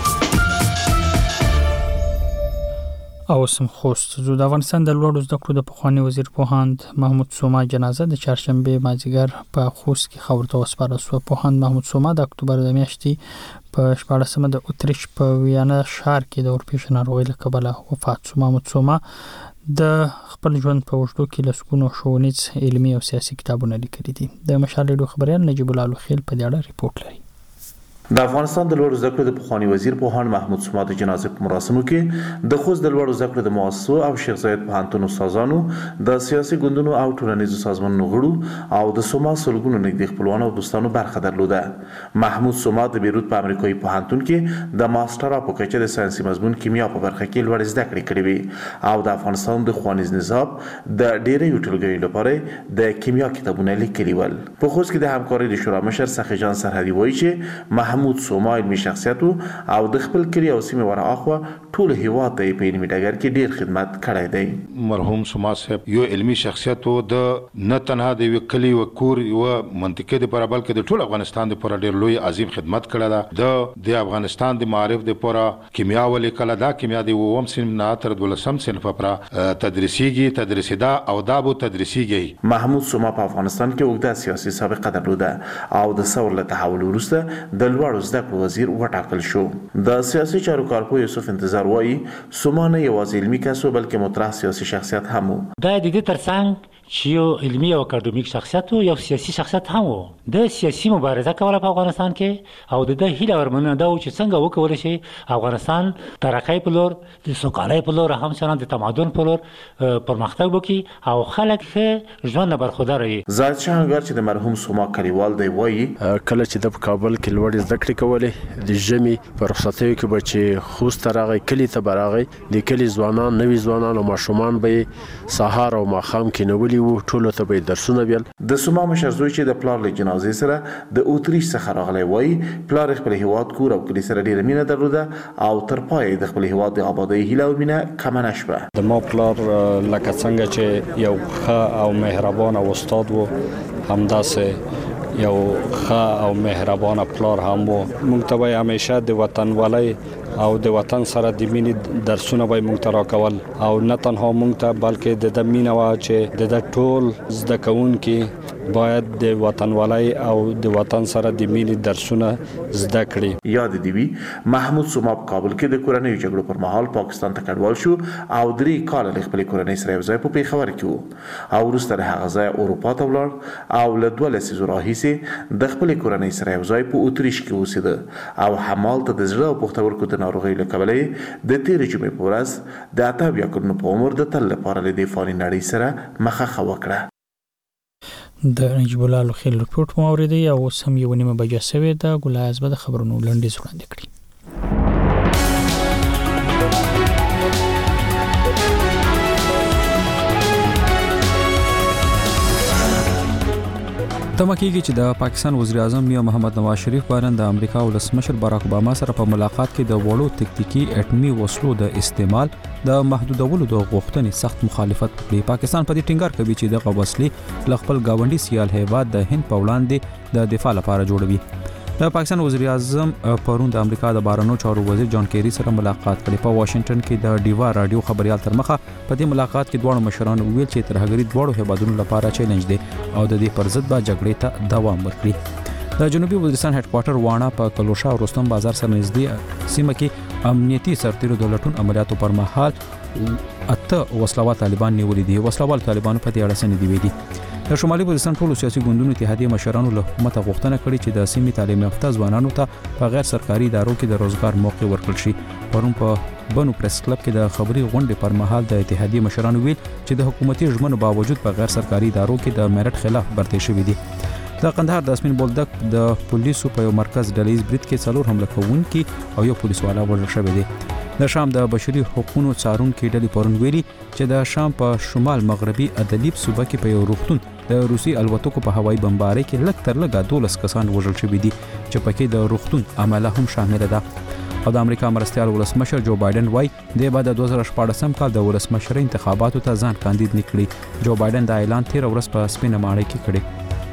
او سم خوست د افغانستان د لوړو زده کړو د پخوانی وزیر پوهاند محمود سوما جنازه د چهارشنبه مازیګر په خوست کې خبر ته وسپارل شو. پوهاند محمود سوما د اکتوبر د میاشتې په شپاړسمه د اتریش په ویانا ښار کې د اورپېښې ناروغۍ له کبله وفات شو. محمود سوما د خپل ژوند په اوږدو کې لسګونو ښوونیز علمي او سیاسي کتابونه لیکلي دي. د مشال ریډیو خبریال نجیب الله لوخیل په دې اړه ریپورت لري. د افغانستان د لوړو زده کړو د پخوانی وزیر پوهاند محمود سوما د جنازې په مراسمو کې د خوست د لوړو زده کړو د مؤسسو او شیخ زاید پوهنتون استادانو د سیاسي ګوندونو او ټولنیزو سازمانونو غړو او د سوما سلګونو نږدې خپلوانو او دوستانو برخه درلوده. محمود سوما د بیروت په امریکایي پوهنتون کې د ماسترا په کچه د ساینسي مضمون کیمیا په برخه کې لوړ زده کړې کړې وي او د افغانستان د ښوونیز نصاب د ډېرې ټولګیو لپاره د کیمیا کتابونه لیکلي ول. په خوست کې د همکارۍ د شورا مشر سخي جان سرحدي وایي چې محمود سوما علمي شخصیت او د خپل کلی او سیمه ور اخوا ټول هیواد ته په علمي ډګر کې ډیر خدمت کړی دی. مرحوم سوما صاحب یو علمي شخصیت او د نه تنها د یو کلی او کور یو منطقه د پرابل کې د ټول افغانستان د پر ډیر لوی عظیم خدمت کړی ده. د د افغانستان د معارف د پر کیمیا ولې کله دا کیمیا د اوم سن نه تر دولسم سن پر تدریسیږي تدریسیدا او دا بو تدریسیږي. محمود سوما په افغانستان کې اوږده سیاسي سابقه درلوده او د ثور له تحول وروسته د لوړو زده وزیر وټاکل شو. د سیاسي چارو کارپوه یوسف انتظار وایي سوما نه یوازې علمي کس و بلکې مطرح سیاسي شخصیت هم و. دا د دې ترڅنګ چې یو علمي او اکاډمیک شخصیت او یو سیاسي شخصیت هم و. د سیاسي مبارزه کوله په افغانستان کې او د هیله ورمنه دا چې څنګه وکول شي افغانستان ترقۍ په لور د سوکالۍ په لور هم څنګه د تمدن په لور پرمختګ وکړي او خلک ښه ژوند برخوردار وي. زاهد شهنګر چې د مرحوم سوما کلیوال دی وایي کله چې د کابل کې لوړ زده کړې کولې د ژمي په رخصتیو کې به چې خوست ته راغی کلي ته به راغی د کلي ځوانان نوي ځوانان او ماشومان به یې سهار او ماښام کینولي وو ټولو ته به یې درسونه بیل. د سوما مشر زوی چې د پلار له جنازې سره د اوتریش څخه راغلی وایي پلار خپل هیواد کور او کلي سره ډېره مینه درلوده او تر پایه د خپل هیواد د آبادۍ هیله او مینه کمه نه شوه. د ما پلار لکه څنګه چې یو ښه او مهربان استاد و همداسې یو ښه او مهربان پلار هم و. موږ ته به همیشه د وطنوالۍ او د وطن سره د مینې درسونه به موږ ته راکول او نه تنها موږ ته بلکې د مینه وا چې د ټول زده کوونکي باید د وطنوالۍ او د وطن سره د مینې درسونه زده کړي. یاد دی وی محمود سوما په کابل کې د کورنۍ جګړو پر مهال پاکستان ته کډوال شو او درې کال له خپل کورنۍ سره یو ځای په پیښور کې وو او وروسته هغه ځای اروپا ته ولاړ او له دوه لسیزو راهیسې د خپل کورنۍ سره یو ځای په اتریش کې اوسېده او همالته د زړه او پښتورګو د ناروغۍ له کبله د تیرې جمعې په ورځ د اته اویا کلونو په عمر د تل لپاره له دې فاني نړۍ سره مخه وکړه. د نجیب الله لوخیل رپورټ مو اوریدي او اوس هم یو نیمه بجه سوې ده. ګلای ازبه د خبرونو لنډیز وړاندې کړي. تمه کېږي چې د پاکستان وزیر اعظم میا محمد نواز شریف بارن د امریکا ولسمشر باراک اوباما سره په ملاقات کې د وړو تکتیکي اټومي وسلو د استعمال د محدودولو د غوښتنې سخت مخالفت وکړي. پاکستان په دې ټینګار کوي چې د وسلې له خپل گاونډي سیال هیواد د هند په وړاندې د دفاع لپاره جوړوي. د پاکستان وزیر اعظم پرون د امریکا د بهرنیو چارو وزیر جان کیری سره ملاقات کړي. په واشنگټن کې د ډیوا رادیو خبريال تر مخه په دې ملاقات کې دوه مشران ویل چې ترهګری دوه هیوادونو لپاره چیلنج دی او د دې پر ضد به جګړې ته دوام ورکړي. د جنوبي وزیرستان هډ کوارټر وانه په کلوشا او رستم بازار سره نږدې سیمه کې امنیتي سرتیرو دولتون عملیاتو پر مهال اته وسلوال طالبان نیولې دي. وسلوال طالبانو په دې اړه څه ندي ویلي. د شمالي وزیرستان ټولو سیاسي ګوندونو اتحادیې مشرانو له حکومت غوښتنه کړې چې د سیمې تعلیم یافته ځوانانو ته په غیر سرکاري ادارو کې د روزګار موقع ورکړل شي. پرون په بنو پریس کلب کې د خبري غونډې پر مهال د اتحادیې مشرانو ویل چې د حکومتي ژمنو باوجود په غیر سرکاري ادارو کې د میرټ خلاف برتې شوې دي. د قندهار د اسمین بولدک د پولیسو په یو مرکز ډلیز برید کې څلور حمله کوونکي او یو پولیس والا وژل شوی دی. د شام د بشري حقوقو څارونکو ډلې پرون ویلي چې د شام په شمال مغربي ادلیب صوبه کې په یو روغتون د روسي الوتکو په هوایي بمبارۍ کې لږ تر لږه دولس کسان وژل شوي دي چې پکې د روغتون عمله هم شامل ده. او د امریکا مرستیال ولسمشر جو بایدن وایي د بعد د دوه زره شپاړسم کال د ولسمشر انتخاباتو ته ځان کاندید نکړي. جو بایدن د اعلان تیر ورځ په سپینه ماڼۍ کې کړی.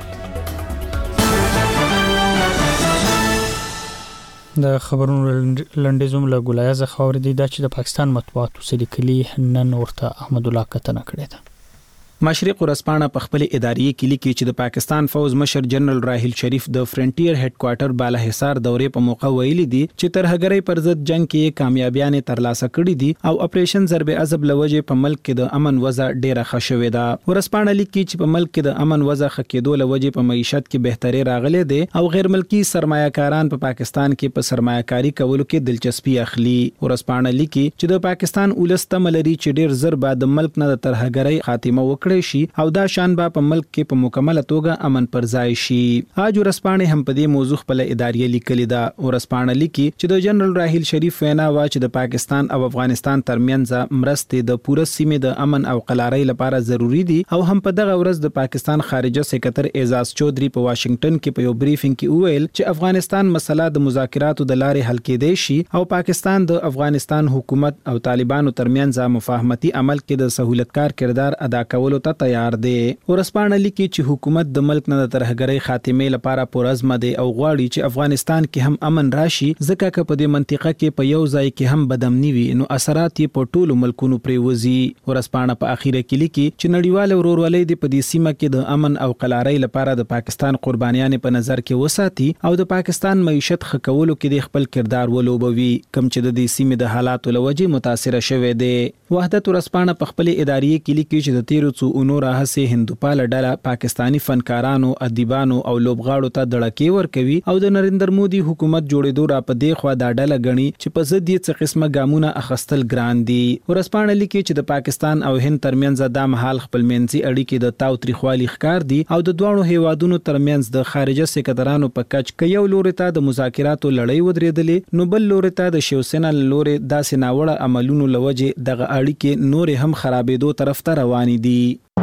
د خبرونو لنډیزوم له ګلایز خاور دی دا چې د پاکستان مطبوعاتو سره کلی نن ورته احمد الله کتنه کړې ده. مشرق ورځپاڼه په خپل اداري کې لیکي چې د پاکستان فوز مشر جنرال راحیل شریف د فرنټیر هډ کوارټر بالا حصار دورې په موقع ویلي دي چې ترهګرۍ پر ضد جنگ کې کامیابیاں ترلاسه کړې دي او اپریشن ضرب عذب لوجه په ملک کې د امن وضع ډیره ښه شوې ده. ورځپاڼه لیکي چې په ملک کې د امن وضع ښه کېدو لوجه په معیشت کې بهتري راغلې ده او غیر ملکی سرمایه‌کاران په پاکستان کې په سرمایه‌کاري کولو کې دلچسپي اخلي. ورځپاڼه لیکي چې د پاکستان ولست ملري چې ډیر زر بعد ملک نه د ترهګرۍ خاتمه وکړي شي او دا شان با په ملک کې په مکمله توګه امن پر ځای شي. اج ورځپاڼه هم په دې موضوع خپل اداري لیکلي ده. ورځپاڼه لیکي چې د جنرال راحیل شریف وینا وا چې د پاکستان او افغانستان ترمنځ مرستې د پوره سیمې د امن او قلارۍ لپاره ضروری دي او هم په دغه ورځ د پاکستان خارجه سکرټر اعزاز چودري په واشنگټن کې په یو بریفینګ کې وویل چې افغانستان مسله د مذاکراتو د لارې حل کېدای شي او پاکستان د افغانستان حکومت او طالبانو ترمنځ مفاهمتي عمل کې د سہولتکار کردار ادا کولو ته تیار دی. ورځپاڼه لیکي چې حکومت د ملک نه د ترهګرۍ خاتمه لپاره پرزم دی او غواړي چې افغانستان کې هم امن راشي ځکه چې په دې منطقه کې په یو ځای کې هم بدامني وي نو اثرات یې په ټولو ملکونو پریوزي. ورځپاڼه په اخیره کې لیکي چې نړیوال ورورولۍ د په دې سیمه کې د امن او قلارۍ لپاره د پاکستان قربانیان په نظر کې وساتي او د پاکستان معیشت ښه کولو کې د خپل کردار ولوبوي کوم چې د دې سیمې د حالاتو لوجه متاثر شوه دی. وحدت ورځپاڼه په خپل اداري کې لیکي چې د تیرو څو اونو راهسي هندوپال ډله پاکستانی فنکارانو ادیبانو او لوبغاړو ته دړکې ورکوي او د نریندر مودي حکومت جوړېدو را په دی خو دا ډله غني چې په ضد یې څه قسمه ګامونه اخستل ګران دي. ورځپاڼه لیکي چې د پاکستان او هند ترمنځ د مهال خپل منځي اړیکې د تاو تریخوالي ښکار دي او د دوه هیوادونو ترمنځ د خارجه سکرټرانو په کچ کې یو لوري ته د مذاکراتو لړۍ ودرېدلې نو بل لوري ته د شیوسینا لوري داسې ناوړه عملونو لوجه دغه اړیکې نور هم خرابېدو طرف ته روان دي.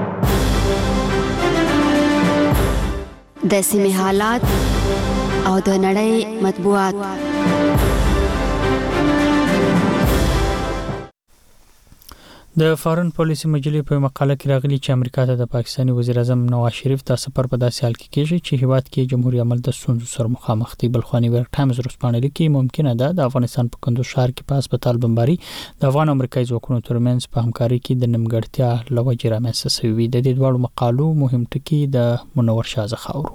د سیمې حالات او د نړۍ مطبوعات. د فارن پالیسي مجلې په مقاله کې راغلي چې امریکا ته د پاکستاني وزیر اعظم نواز شریف د سفر په داسې حال کې کېږي چې هیواد کې جمهوریت عمل د ستونزو سره مخامخ دی. بل خو نیویارک ټایمز ورسپانه لیکي ممکنه ده د افغانستان په کندوز ښار کې په هسپتال بمباري د افغان امریکایي ځواکونو ترمنځ په همکاري کې د نیمګړتیا له وجې رامنځته شوې وي. د دې دواړو مقالو مهم ټکي د منور شاه څخه اورو.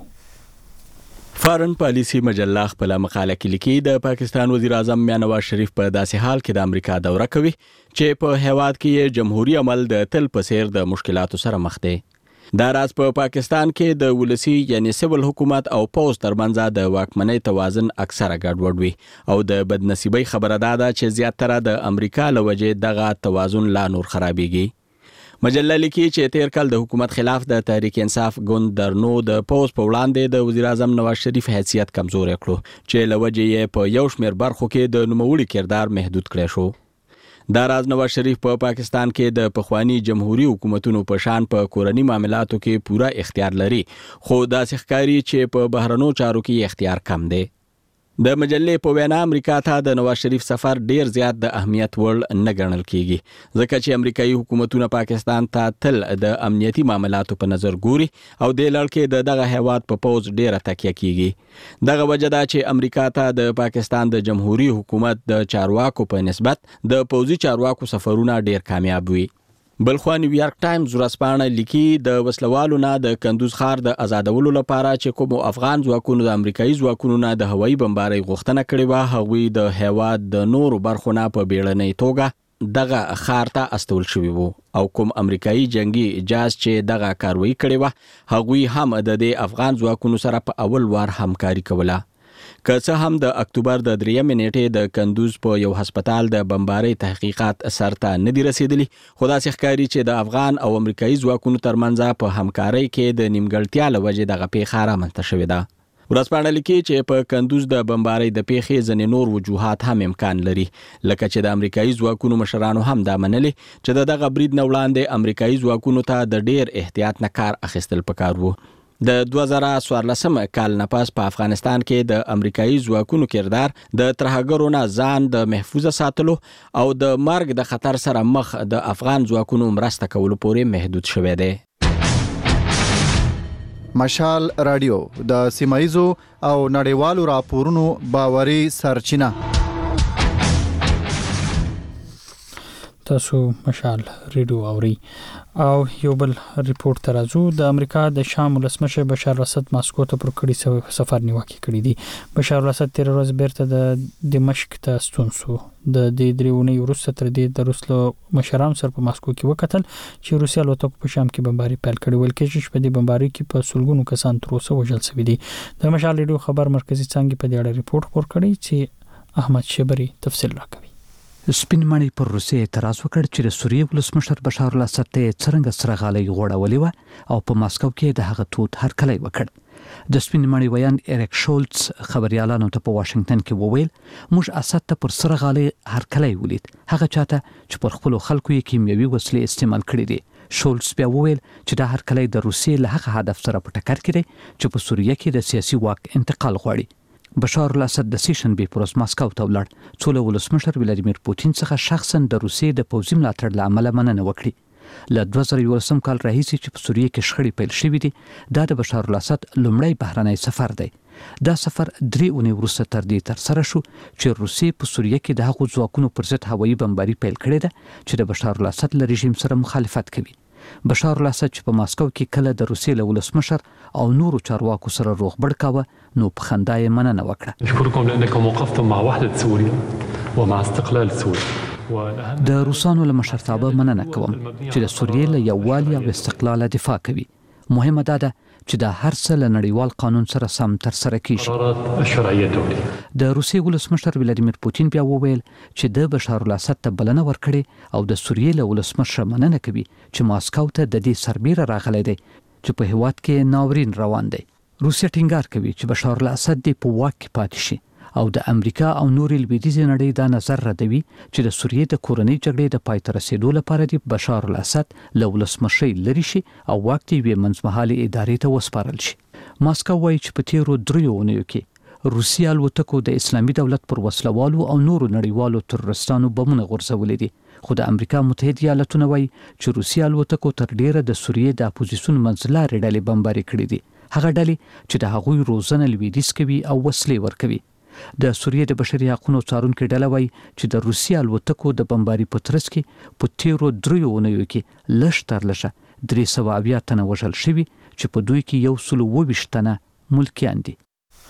فارن پالیسی مجله خپل مقاله کې لیکي د پاکستان وزیر اعظم نواز شریف په داسې حال کې د امریکا دوره کوي چې په هیواد کې جمهوریت عمل د تل په څیر د مشکلاتو سره مخ دی. دا راز په پا پاکستان کې د ولسی یعنی سیول حکومت او پوز ترمنځ د واکمنۍ توازن اکثره ګډوډ وي او د بدنصیبۍ خبره ده چې زیاتره د امریکا لوجې دغه توازن لا نور خرابېږي. مجله لیکي چې تیر کال د حکومت خلاف د تحریک انصاف ګوند درنو د پوز په وړاندې د وزیر اعظم نواز شریف حیثیت کمزور کړو چې لوجې یې په یو شمېر برخو کې د نوموړي کردار محدود کړی شو. دا راز نواز شریف په پا پاکستان کې د پخوانی جمهوریت حکومتونو په شان په کورنی معاملاتو کې پورا اختیار لري خو داسې ښکاري چې په بهرنو چارو کې اختیار کم دی. د مجلې په وینا امریکا ته د نواز شریف سفر ډیر زیات د اهمیت وړ نه ګڼل کیږي ځکه چې امریکایي حکومتونه پاکستان ته تل د امنیتي معاملاتو په نظر ګوري او د لړ کې د دغه هیواد په پوز ډیره تکیه کیږي. دغه وجه ده چې امریکا ته د پاکستان د جمهوریت حکومت د چارواکو په نسبت د پوزي چارواکو سفرونه ډیر کامیاب وي. بلخوا نیویارک ټایمز ورسپانه لیکي د وسلوالو نه د کندوز ښار د آزادولو لپاره چې کوم افغان ځواکونو د امریکایي ځواکونو نه د هوایي بمبارۍ غوښتنه کړې وه هغوی د هیواد د نورو برخو نه په بیړنۍ توګه دغه ښار ته استول شوي وو او کوم امریکایي جنگي جهاز چې دغه کاروایی کړې وه هغوی هم د دې افغان ځواکونو سره په اول وار همکاري کوله. که څه هم د اکتوبر د درېیمې نیټې د کندوز په یو هسپتال د بمبارۍ تحقیقات سرته نه دي رسیدلي خو داسې ښکاري چې د افغان او امریکایي ځواکونو ترمنځ په همکارۍ کې د نیمګړتیا له وجې دغه پیښه رامنځته شوې ده. ورځپاڼه لیکي چې په کندوز د بمبارۍ د پیښې ځینې نور وجوهات هم امکان لري لکه چې د امریکایي ځواکونو مشرانو هم دا منلي چې د دغه برید نه وړاندې امریکایي ځواکونو ته د ډیر احتیاط نه کار اخیستل پکار وو. د دوه زره څوارلسم کال نه پس په افغانستان کې د امریکایي ځواکونو کردار د ترهګرو نه ځان د محفوظ ساتلو او د مرګ د خطر سره مخ د افغان ځواکونو مرسته کولو پورې محدود شوی دی. مشال رادیو د سیمایزو او نړیوالو راپورونو باوري سرچینه. تاسو مشال ریډیو اوري او یو بل ریپورت ترازو د امریکا د شام ولسمشر بشار الاسد ماسکو ته پر کړي سفر نیوکه کړې دي. بشار الاسد تیر ورځ بیرته د دمشق ته ستون شو. د دې درېونی وروسته تر دې د روسلو مشرانو سره په ماسکو کې وکتل چې روسیا الوتکو په شام کې بمباري پیل کړې ول کې چې په دې بمباري کې په سلګونو کسان تر اوسه وژل شوي دي. د مشال ریډیو خبر مرکزی څنګه په دې اړه ریپورت خپور کړی چې احمد شبری تفصیل راکوي. سپین مړی پر روسیې اعتراض وکړ چې د سوریې ولسمشر بشار الاسد ته څرنګه سره غالۍ غوړولې وه او په ماسکو کې د هغه توت هرکلی وکړ. د سپین مړی ویان ایریک شولټس خبريالانو ته په واشنگټن کې وویل موږ اسد ته پر سره غالۍ هرکلی ولید هغه چاته چې پر خپل خلکو یې کیمیاوي وسلې استعمال کړې دي. شولټس بیا وویل چې دا هرکلی د روسیې له هغه هدف سره په ټکر کې دی چې په سوریه کې د سیاسي واک انتقال غواړي. بشار الاسد د سیشنبې پر ورځ ماسکو ته ولاړ څو له ولسمشر ولادیمیر پوتین څخه شخصا د روسیې د پوځي ملاتړ له امله مننه وکړي. له دوه زره یولسم کال راهیسې چې په سوریه کې شخړې پیل شوې دي دا د بشار الاسد لومړی بهرنی سفر دی. دا سفر درې اونۍ وروسته تر دې ترسره شو چې روسیې په سوریه کې د هغو ځواکونو پر ضد هوایي بمباري پیل کړې ده چې د بشار الاسد له رژیم سره مخالفت کوي. بشار الاسد چې په ماسکو کې کله د روسیې له ولسمشر او نورو چارواکو سره روغبړ کاوه نو په خندا یې مننه وکړه. اشکرکم لانکم وقفتم مع وحدة سوریا ومع استقلال سوریا. د روسانو له مشرتابه مننه کوم چې د سوریې له یووالي او استقلال دفاع کوي. مهمه ده ده چې دا هر څه له نړیوال قانون سره سم تر سره کیږي. د روسیې ولسمشر ولادیمیر پوتین بیا وویل چې د بشار الاسد ته بلنه ورکړي او د سوریې له ولسمشر مننه کوي چې ماسکو ته د دې سربیره راغلی دی چې په هیواد کې ناورین روان دی. روسیا ټینګار کوي چې بشار الاسد دې په واک کې پاتې شي او د امریکا او نورې لویدیځې نړۍ دا نظر ردوي چې د سوریې د کورنۍ جګړې د پای ته رسیدو لپاره د بشار الاسد له ولسمشرۍ لرې شي او واک ته یوې منځمهالې ادارې ته وسپارل شي. ماسکو وایي چې په تیرو دریو اونیو کې روسي الوتکو د اسلامي دولت پر وسلوالو او نورو نړیوالو ترورستانو بمونه غورځولې دي. خو د امریکا متحده ایالاتونه وایي چې روسي الوتکو تر ډیره د سوریې د اپوزیسیون منځلارې ډلې بمباري کړې دي، هغه ډلې چې د هغوی روزنه لویدیځ کوي او وسلې ورکوي. د سوریې د بشري حقوقو څارونکو ډله وایي چې د روسي الوتکو د بمباري په ترڅ کې په تیرو دریو اونیو کې لږ تر لږه درې سوه اویا تنه وژل شوي چې په دوی کې یو سل اووه ویشت تنه ملکیان دي.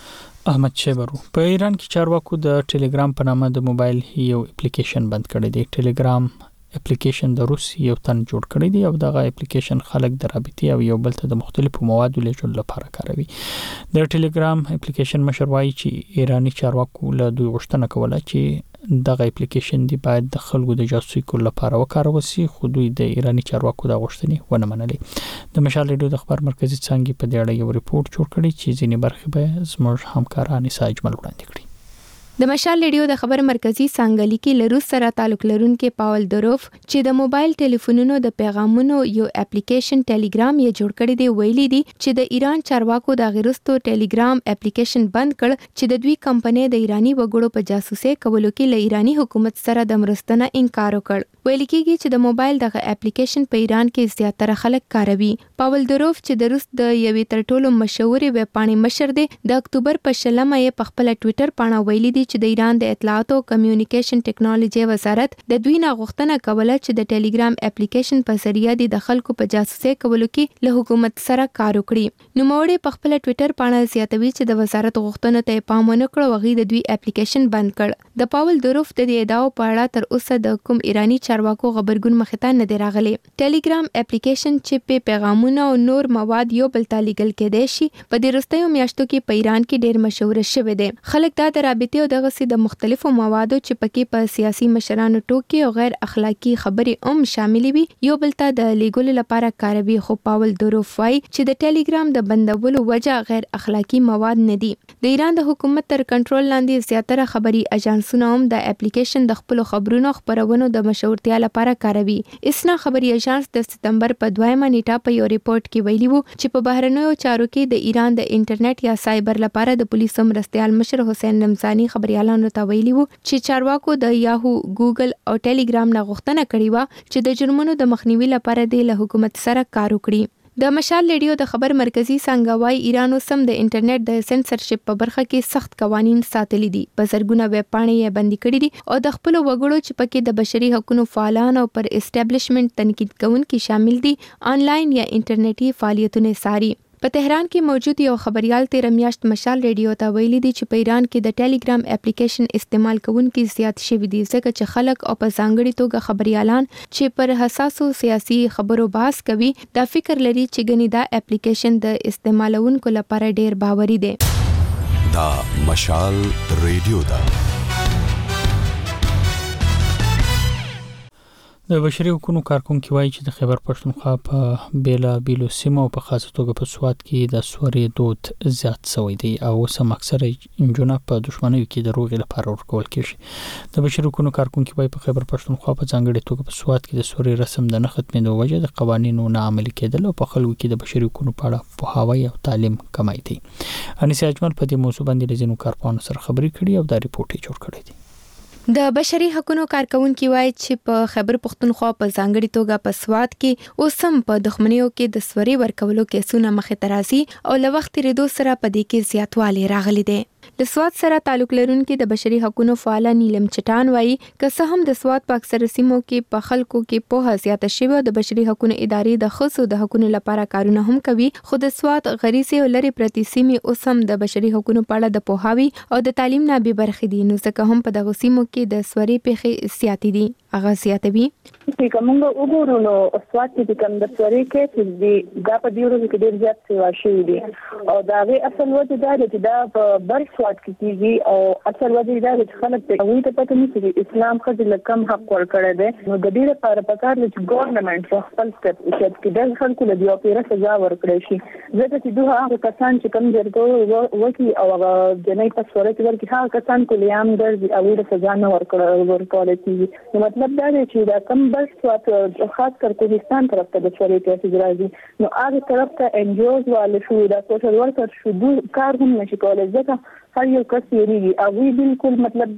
احمد شیبرو په ایران کې چارواکو د ټلګرام په نامه د موبایل یو اپلیکیشن بند کړی دی. ټلګرام اپلیکیشن د روس یو تن جوړ کړی دی او دغه اپلیکیشن خلک د رابطې او یو بل ته د مختلفو موادو لیږلو لپاره کاروي. د ټلګرام اپلیکیشن مشر وایي چې ایرانی چارواکو له دوی غوښتنه کوله چې دغه اپلیکیشن دی باید د خلکو د جاسوسي کولو لپاره وکارول شي، خو دوی د ایرانی چارواکو د غوښتنې ونه منلې. د مشال ریډیو د خبر مرکزی څنګه په دې اړه یو ریپورت جوړ کړی چې ځینې برخې به زموږ همکاران یې اجمل وړاندې کړي. د مشال ریډیو د خبر مرکزی څنګه لیکي له روس سره تعلق لرونکي پاول دروف چې د موبایل ټلیفونونو د پیغامونو یو اپلیکیشن ټلګرام یې جوړ کړی دی، ویلي دي چې د ایران چارواکو د غیرستو ټلګرام اپلیکیشن بند کړ چې د دوی کمپنۍ د ایرانی وګړو په جاسوسي کولو کې له ایرانی حکومت سره د مرستنه انکار وکړ. ویل کېږي چې د موبایل دغه اپلیکیشن په ایران کې زیاتره خلک کاروي. پاول دروف چې د روس د یوې تر ټولو مشهورې ویب پاڼې مشر دی، د اکتوبر په شلمه یې په خپل ټوئیټر پاڼه ویلي دي چې د ایران د اطلاعات او کمیونیکیشن ټیکنالوژي وزارت د دوی نه غوښتنه کوله چې د ټلګرام اپلیکیشن په ذریعہ د خلکو په جاسوسي کولو کې له حکومت سره کار وکړي. نو موړې په خپل ټوئیټر پاڼه زیاتوي چې د وزارت غوښتنو ته پام ونه کړ او غي د دوی اپلیکیشن بند کړ. د پاول دروف د دې ادعاو په اړه تر اوسه د کوم ایرانی چارواکو خبرګون مخته نه دی راغلی. ټلګرام اپلیکیشن چې په پیغامونه او نور مواد یو بل ته لیږل کېدای شي په دې وروستیو میاشتو کې په ایران کې ډېر مشهور شوی دی. خلک دا د رابطې او دغه سي د مختلفو موادو چې پکې په سیاسي مشرانو ټوکې او غیر اخلاقی خبرې هم شامل وي یو بل ته د لیږلو لپاره کاروي. خو پاول دروف وايي چې د ټلګرام د بندولو وجه غیر اخلاقی مواد نه دي. د ایران د حکومت تر کنټرول لاندې زیاتره خبري اژانسونه هم د اپلیکیشن د خپل خبرونو خبرونو د مشهورتیا لپاره کاروي. اسنا خبري اژانس د سپتمبر په دویمه نیټه په یو ریپورت کې ویلي وو چې په بهرنیو چارو کې د ایران د انټرنیټ یا سایبر لپاره د پولیسو مرستيال مشر حسین رمضانی خبريالانو ته ویلي وو چې چارواکو د یاهو، ګوګل او ټلګرام نه غوښتنه کړې و چې د جرمونو د مخنیوي لپاره د حکومت سره کار وکړي. د مشال ریډیو د خبر مرکزی څنګه وايي ایران اوسم د انټرنیټ د سنسرشپ په برخه کې سخت قوانين ساتلي دي. په زرګونه ویب پاڼې یې بندي کړې دي او د خپل وګړو چې پکې د بشري حقوقو فعالان او پر اسټابلیشمنت تنقید کوونکي شامل دي آنلاین یا انټرنیټي فعالیتونه ساري. په تهران کې موجود یو خبريال تیر میاشت مشال ریډیو ته ویلي دي چې په ایران کې د ټلګرام اپلیکیشن استعمال کوونکي زیات شوي دي ځکه چې خلک او په ځانګړي توګه خبريالان چې پر حساسو سیاسي خبرو بحث کوي دا فکر لري چې ګنې دا اپلیکیشن د استعمالونکو لپاره ډیر باوري دی. دا مشال ریډیو دا د بشري حقوقو کارکونکو وایي چې د خیبر پښتونخوا په بیلا بیلو سیمو په خاصه توګه په سواد کې د سوري دود زیات شوی دی او سم اکثره انجونه په دښمنیو کې د روغې لپاره ورکول کیږي. د بشري حقوقو کارکونکو وایي په خیبر پښتونخوا په ځانګړي توګه په سواد کې د سوري رسم د نه ختمېدو وجه د قوانینو نه عملي کېدل او په خلکو کې د بشري حقوقو په اړه پوهاوی او تعلیم کمای دی. انیس اجمل په دې موضوع باندې لزینو کارپانو سره خبرې کړي او دا ریپورت جوړ کړی دی. د بشري حقوقو کارکونکو وایي چې په خیبر پښتونخوا په ځانګړي توګه په سواد کې اوسم په دښمنیو کې د سوري ورکولو کیسونه مخې ته راځي او له وخت ریدو سره په دې کې زیاتوالی راغلی دی. د سواد سره تعلق لرونکي د بشري حقوقو فعال نیلم چټان وایي که څه هم د سواد په اکثره سیمو کې په خلکو کې په زیاته شوی د بشري حقوقو ادارې د خصو د حقوقو لپاره کارونه هم کوي خو د سواد غریزي او لري پرتی سیمې اوسم د بشري حقوقو په اړه د پوهاوی او د تعلیم نه به برخې دي نو ځکه هم په دغه سیمو کې د سوري پیښې سیاتي دي. هغه سیاتوي چې کومه وګورو نو سواد کې کوم د سوري کې چې دا په دې ورځو کې ډېر زیات سیوا شوی دي او دا غي اصل وجه دا دی چې دا په بر سواد کې کیږي او اصل وجه دا دی چې خلک ته وایي ته پته نشي چې اسلام خځې له کم حق ورکړی دی نو د دې لپاره پکار دی چې ګورنمنت په خپل سټپ چې د خلکو له دیو پیره سزا ورکړي شي ځکه چې دوه هغه کسان چې کم جرګو وکي او هغه جنۍ په سوري کې ورکي هغه کسان کولیام درځي او د سزا نه ورکړل ورکول کیږي نو مطلب دا دی چې دا کم بل څه خاص کر کوهستان طرف ته د سوري کیسز راځي نو هغه طرف ته انجوز والے شو دا سوشل ورکر شو د کار هم نشي کولای ځکه هر یو کس یریږي او بالکل مطلب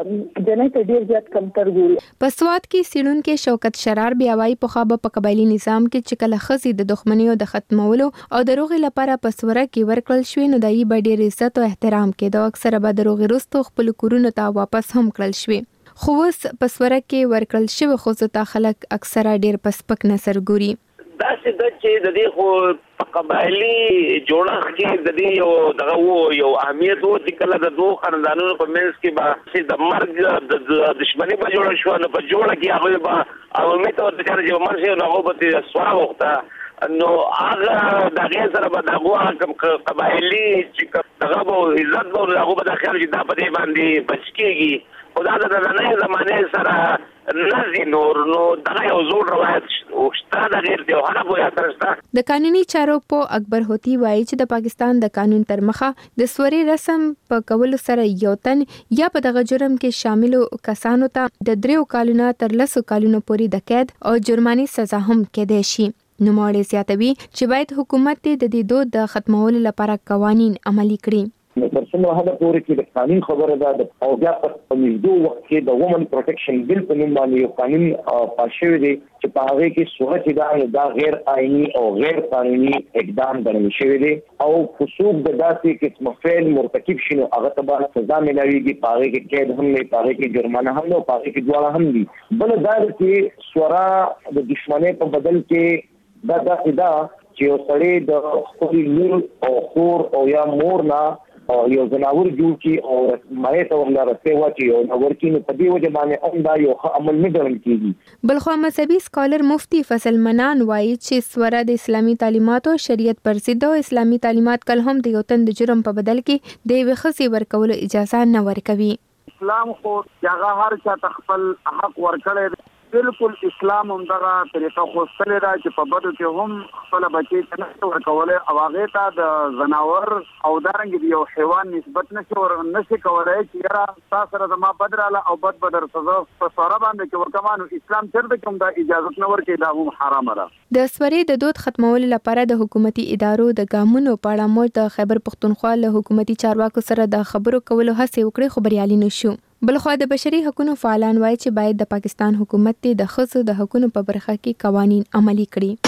د جنې ته ډیر زیات کم تر ګوري. په سواد کې سیډون کې شوکت شرار بیا وايي په خابه په قبایلی نظام کې چې کله خزي د دښمنیو د ختمولو او د روغې لپاره په سوره کې ورکړل شوې نو دای به ډیر عزت او احترام کې د اکثره به د روغې رستو خپل کورونو ته واپس هم کړل شوې خو اوس په سوره کې ورکړل شوی خو ته خلک اکثره ډیر پسپک نظر ګوري. دا چې د چې د دې خو قبایلی جوړښت کې د دې یو دغه وو یو اهمیت وو چې کله د دوه خاندانونو په منځ کې به چې د مرګ د دښمنۍ په جوړه شو نو په جوړه کې هغه به عوامي تور د کار چې مرشي نو هغه به سوال وخته نو هغه دغه سره به دغه کوم قبایلی چې دغه وو عزت وو هغه به د خیال چې دا په دې باندې بچکیږي خدا د نړۍ زمانه سره نزي نور نو دغه یو زوړ روایت وشته د غیر دی هغه بو یا ترسته. د قانوني چارو په اکبر هوتی وایي چې د پاکستان د قانون تر مخه د سوري رسم په کول سره یو تن یا په دغه جرم کې شامل کسانو ته د دریو کالونو تر لسو کالونو پورې د قید او جرماني سزا هم کېدای شي. نو ماړې زیاتوي چې باید حکومت د دې دود د ختمولو لپاره قوانين عملي کړي. نو تر څومره هغه پورې چې د قانون خبره ده او بیا په نږدې وخت کې د وومن پروټیکشن بل په نوم باندې یو قانون پاس شوی دی چې په هغه کې صورت دا دا غیر آئینی او غیر قانوني اقدام ګڼل شوی دی او فسوق د داسې قسم فعل مرتکب شنو هغه ته به سزا ملایوي په هغه کې قید هم نه په هغه کې جرمانه هم نه په هغه کې دواړه هم دي. بل دا چې سورا د دښمنۍ په بدل کې دا دا دا چې یو سړی د خپل لور او خور او یا مور نه او یو زناور جوړ کی او مې ته ورنه رسې واچي او ورکینو په دې وجه باندې هم دا یو عمل نه ګڼل کیږي. بلخو مذهبي سکالر مفتی فصل منان وایي چې سوره د اسلامي تعلیماتو شریعت پر ضد او اسلامي تعلیمات کله هم د یو تن د جرم په بدل کې د وخصي ورکول اجازه نه ورکوي. اسلام خو هغه هر چا خپل حق ورکړي بالکل اسلام هم دغه طریقه خو سره را چې په بدو کې هم خپل بچي ته ورکول او هغه ته د زناور او دارنګ یو حیوان نسبت نشي ور نشي کولای چې یاره تاسو سره زما بدراله او بد بدر سزا په سره باندې کې ورکمانو اسلام چرته کوم دا اجازه نه ورکړي دا هم حرام ده. د سوري د دود ختمولو لپاره د حکومتي ادارو د ګامونو په اړه مو د خیبر پختونخوا له حکومتي چارواکو سره د خبرو کولو هڅه وکړي خو بریالي نشو. بلخو د بشري حقوقو فعالان وایي چې باید د پاکستان حکومت ته د ښځو د حقوقو په برخه کې قوانين عملي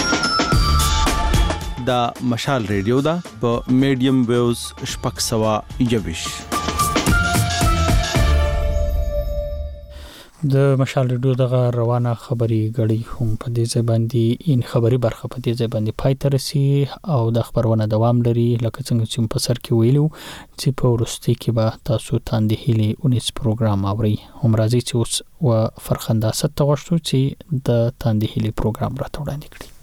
کړي. دا مشال ریډیو دا په میډیم ویوز شپږ سوه یوویش. د مشال ریډیو دغه روانه خبري غړي هم په دې ځای باندې ان خبري برخه په دې ځای باندې پای ته رسي او د خبرونه دوام لري لکه څنګه چې په سر کې ویلو چې په ورستي کې به تاسو تاندې هلي اونیس پروګرام اوري هم راځي چې اوس و فرخنده ست غوښتو چې د تاندې هلي پروګرام راته وړاندې کړي.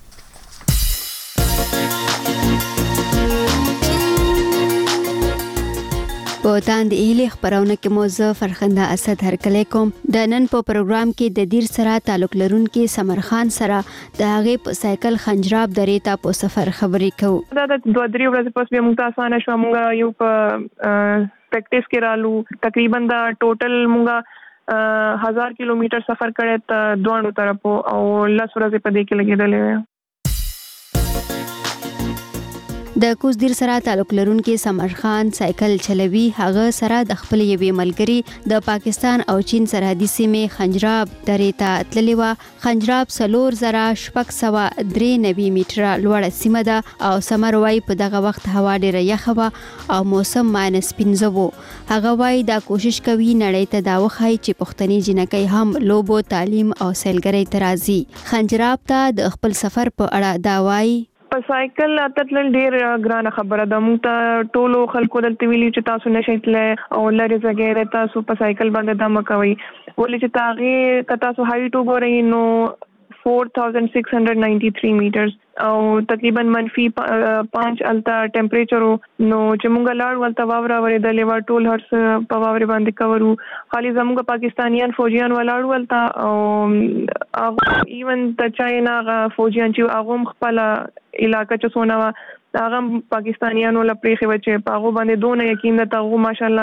په تاندې هلي خبرونه کې موضوع فرخنده اسد هرکلی کوم. د نن په پروګرام کې د دیر سره تعلق لرونکي سمر خان سره د هغه په سایکل خنجراب درې ته په سفر خبرې کوو. دا د دوه درې ورځې پس بیا موږ تاسو نه شو موږ یو په پریکټیس کې رالو تقریبا دا ټوټل موږ هزار کیلومتر سفر کړی ته دوه طرفو او لس ورځې په دې کې لګېدلې. د کوزدیر سره تعلق لرونکي سمر خان سایکل چلوي. هغه سره د خپل یوې ملګری د پاکستان او چین سرحدي سیمې خنجراب درې ته تللی و. خنجراب څلور زره شپږ سوه درې نوي میټره لوړه سیمه ده او سمر وایي په دغه وخت هوا ډیره یخه وه او موسم ماینس پنځه و. هغه وایي دا کوشش کوي نړۍ ته دا وښایي چې پښتني جنکۍ هم لوبو تعلیم او سیلګرۍ ته راځي. خنجراب ته د خپل سفر په اړه دا وایي په سایکل اتل ډیر ګرانه خبره ده. موږ ته ټولو خلکو دلته ویلي چې تاسو نشئ تللی او لرې ځای تاسو په سایکل باندې دمه کوئ ولې چې تاغې که تاسو هایټ وګورئ نو four thousand six hundred ninety-three meters او تقریبا منفي پنځه الته ټمپریچر نو چې مونږ لاړ ولته واوره ورېدلې و ټول هرڅ په واورې باندې کورو خالي زموږ پاکستانیان فوجیان ولاړ ولته او ایون د چاینا فوجیان چې هغه خپل علاقې چې سونه هغه پاکستانیانو لپاره خو چې په هغه باندې دونه یقین ده هغه ماشاءالله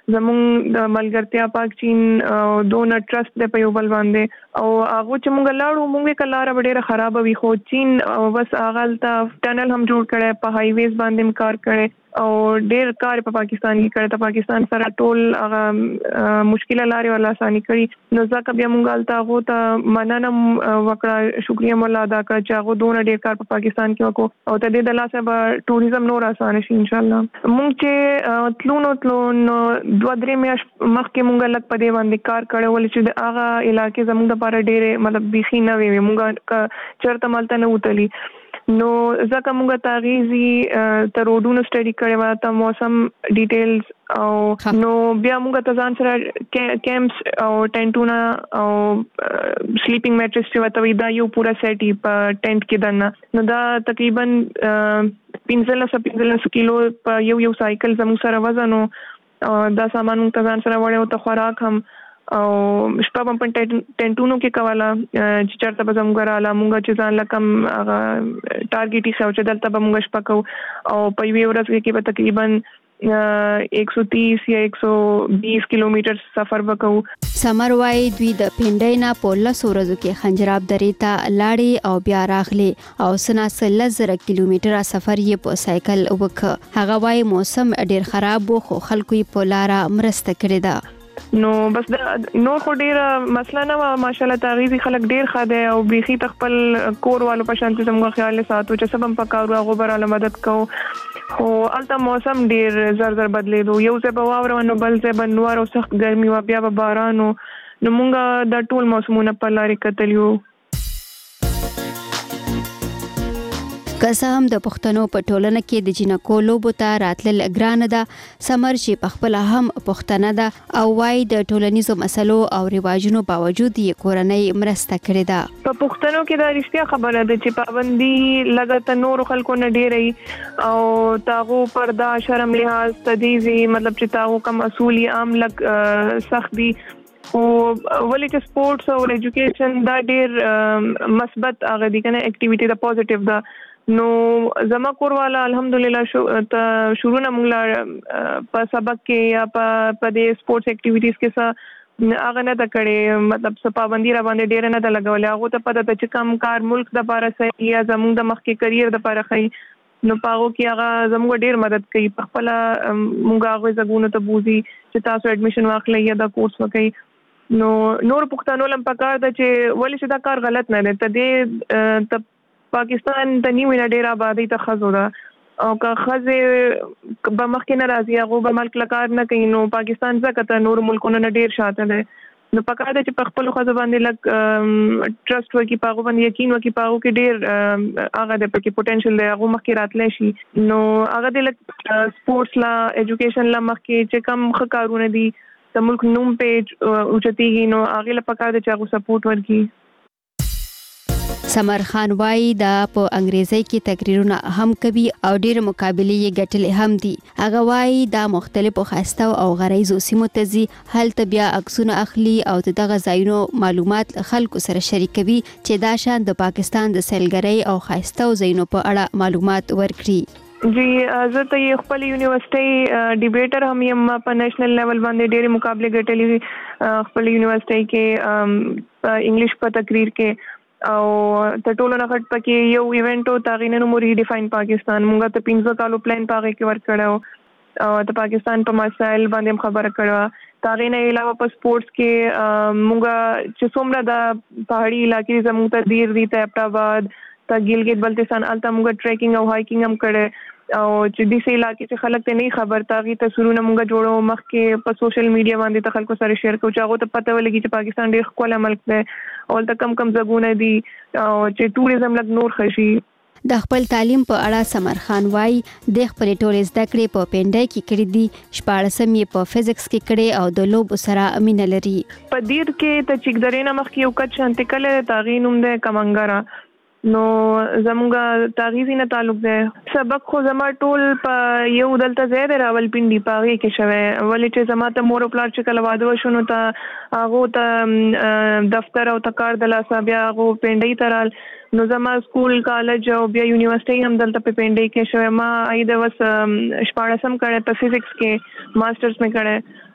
زمونږ د ملګرتیا پاک چین دونه ټرست د په یو بل باندې او هغه چې مونږ لاړو مونږه کلاره ډېره خراب وي خو چین بس هغه ټنل هم جوړ کړي په های ویز باندې کار کړي او ډېر کار په پاکستان کې کړی ته پاکستان سره ټول هغه مشکله لارې ولا اساني کړي نو ځکه بیا مونږ الته هغه ته مننه وکړه شکریا مولا ادا کړ چې هغه دونه ډېر کار په پاکستان کې وکړو او ته دې د لاسه به ټوریزم نور اسانه شي ان شاء الله مونږ چې تلونو تلونو دوه درې میاشت مخکې مونږ لک په دې باندې کار کړی ول چې د هغه علاقې زموږ لپاره ډېر مطلب بيخي نه وي مونږ چرته مالته نه وتلی نو ځکه مونږ تاغیزي تر روډونو سټډي کړي و ته موسم ډیټیلز او نو بیا مونږ ته ځان سره کیمپس او ټینټونه او سلیپینګ میټرس چې وته دا یو پورا سیټ په ټینټ کې دنه نو دا تقریبا پنځلس پنځلس کیلو په یو یو سایکل زموږ سره وزن او دا سامان مونږ ته ځان سره وړو ته خوراک هم او شپه په ټینټونو کې کولا چې چرته به زموږ رااله مونږ چې ځان لکم هغه ټارګټ یې خو چې دلته به مونږ شپه کو او په یوه ورځ کې به تقریبا ایک سو تیس یا ایک سو بیس کیلومتر سفر وکړو سمر وای دوی د پینډای نه په لسو ورځو کې خنجراب درې ته لاړې او بیا راغلي او سناسل لزر کیلومتر سفر یې په سایکل وکړ هغه وای موسم ډیر خراب وو خو خلکو یې په لاره مرسته کړې ده نو بس نو خو ډیر مسله نه ماشاءالله تاغیزي خلک ډیر خاده او بيخي تخپل کور والو په شانتي زموږ خیال ساتو چې سبم پکارو هغه براله مدد کو خو الته موسم ډیر زر زر بدلیدو یو ځای په واور نو بل ځای په نوار او سخت ګرمي او بیا په باران نو مونږه د ټول موسمونه په لارې کتلیو که هم د پښتنو په ټولنه کې د جنکو لوبو ته راتلل ګرانه ده سمر چې په خپل هم پښتنه ده او وايي د ټولنیزو مسلو او رواجونو باوجود یې کورنۍ مرسته کړې ده په پښتنو کې دا رښتیا خبره ده چې پابندي لګته نور خلکو نه ډېرې او تاغو پردا شرم لحاظ تدیزي مطلب چې تاغو کوم اصولي عام لګ سخت دي او ولې چې سپورتس او ایجوکیشن دا ډېر مثبت هغه دي کنه اکټیویټي دا پوزټیو ده نو زما کور والا الحمدلله شو ته شروع نه مونږ په سبق کې یا په د سپورتس اکټیویټیز کې څه هغه نه تکړه مطلب څه پابندي را باندې ډیر نه لګولې هغه ته پته چې کم کار ملک د لپاره صحیح یا زموږ د مخ کې کرییر د لپاره خي نو پاغو کې هغه زموږ ډیر مدد کوي په خپل مونږ هغه زګونه ته بوزي چې تاسو اډمیشن واخلئ یا دا کورس وکړئ نو نور پښتنو لم پکار د چې ولې چې دا کار غلط نه دی ته دې پاکستان د نیو نه ډیر آبادی ته خزو ده او که خزه به مخکې نه راځي هغه به ملک لکار نه کوي نو پاکستان ځکه ته نور ملکونو نه ډیر شاته ده نو پکاره ده چې په خپل خزه باندې لګ ټرست ورکی پاغو باندې یقین ورکی پاغو کې ډیر هغه د پکې پوتنشل دی هغه مخکې راتلی شي نو هغه د لګ سپورتس لا ایجوکیشن لا مخکې چې کم خکارونه دي د ملک نوم پیج اوچتیږي نو هغه له پکاره ده چې هغه سپورټ ورکی سمر خان وای دا په انګریزي کې تقریرونه هم کوي او ډېر مقابلې یې ګټلې هم دي هغه وای دا مختلفو خاصه او غریزو سیمو ته ځي هلته بیا عکسونه اخلي او دغه ځایونو معلومات خلکو سره شریکوي چې دا شان د پاکستان د سیلګرۍ او خاصه ځایونو په اړه معلومات ورکړي جی زه ته خپل یونیورسيټي ډیبیټر هم یم په نېشنل لیول باندې ډېر مقابله ګټلې خپل یونیورسيټي کې انګلیش په تقریر کې او ته ټولو نه غټ پکې یو ایونت او تاغینه نو موري ډیفاین پاکستان مونږه ته پنځه کالو پلان پاګه کې ورک کړو او ته پاکستان په مسایل باندې خبره کړو تاغینه علاوه په سپورتس کې مونږه چې څومره د پهاړي علاقې زموږ ته ډیر دي ته اپټاباد ته ګیلګیت بلتستان الته مونږه ټریکینګ او هایکینګ هم کړو او چې د سې علاقې چې خلک ته نه خبر تاغي تصویرونه مونږه جوړو مخ کې په سوشل میډیا باندې ته خلکو سره شیر کوو چې هغه ته پته ولګي چې پاکستان ډیر ښکلی ملک دی او د کم کم زګونه دي او چې ټوریزم لګ نور خشي د خپل تعلیم په اړه سمر خان وای د خپل ټولې زده کړې په پینډای کې کړې دي شپاړسم یې په فزکس کې کړې او د لوب سره امینه لري په دیر کې ته چې درینه مخ کې یو کچ شانت کله تاغینوم ده کمنګرا نو زموږه تاغیزي نه تعلق ده سبق خو زما ټول په یو دلته زیاده راولپنډي پاغي کې شوه ولې چې زما ته مور او پلار چې کله واده وشونو ته هغه ته دفتر او تکار د لاسه بیا هغه پینډي ترال نو زما سکول کالج او بیا یونیورسيټي هم دلته په پینډي کې شوه ما اې د وس شپاړسم کړه په فزکس کې ماسترز مې کړه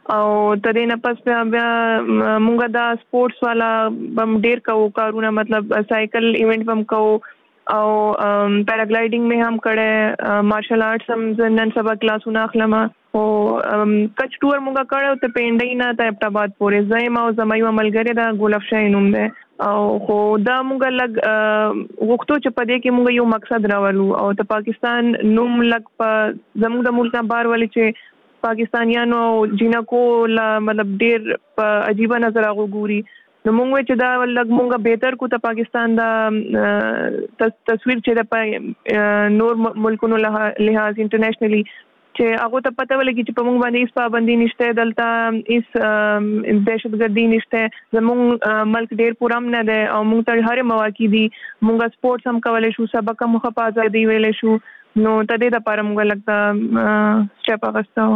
او تدې نه پس بیا مونږ دا سپورتس والا بم ډیر کوو کارونه مطلب سایکل ایونت بم کوو او پیراګلایډینګ مې هم کړه مارشل آرټس هم نن سبا کلاسونه اخلم او کچ ټور مونږه کړو ته پینډای نه ته ابټاباد پورې زایم او زمایو ملګری دا ګلفشای نوم ده او خو دا مونږه لګ وختو چې پدې کې مونږ یو مقصد راولو او ته پاکستان نوم لګ په زموږ د ملک بار ولې چې پاکستانیانو جنکو لا مطلب ډیر په عجیب نظر وګوري نو مونږ چې دا لګ مونږه بهتر کو ته پاکستان دا تصویر چې د نور ملکونو لحاظ انټرنیشنلی چې هغه ته پته ولګي چې په مونږ باندې هیڅ پابندي نشته دلته هیڅ دهشتګردي نشته زموږ ملک ډیر پرامن دی او مونږ ته هر مواقع دي مونږه سپورتس هم کولای شو سبق هم خپه ازادي ویلې شو نو تدې د پاره مونږ لګتا سټپ اغستو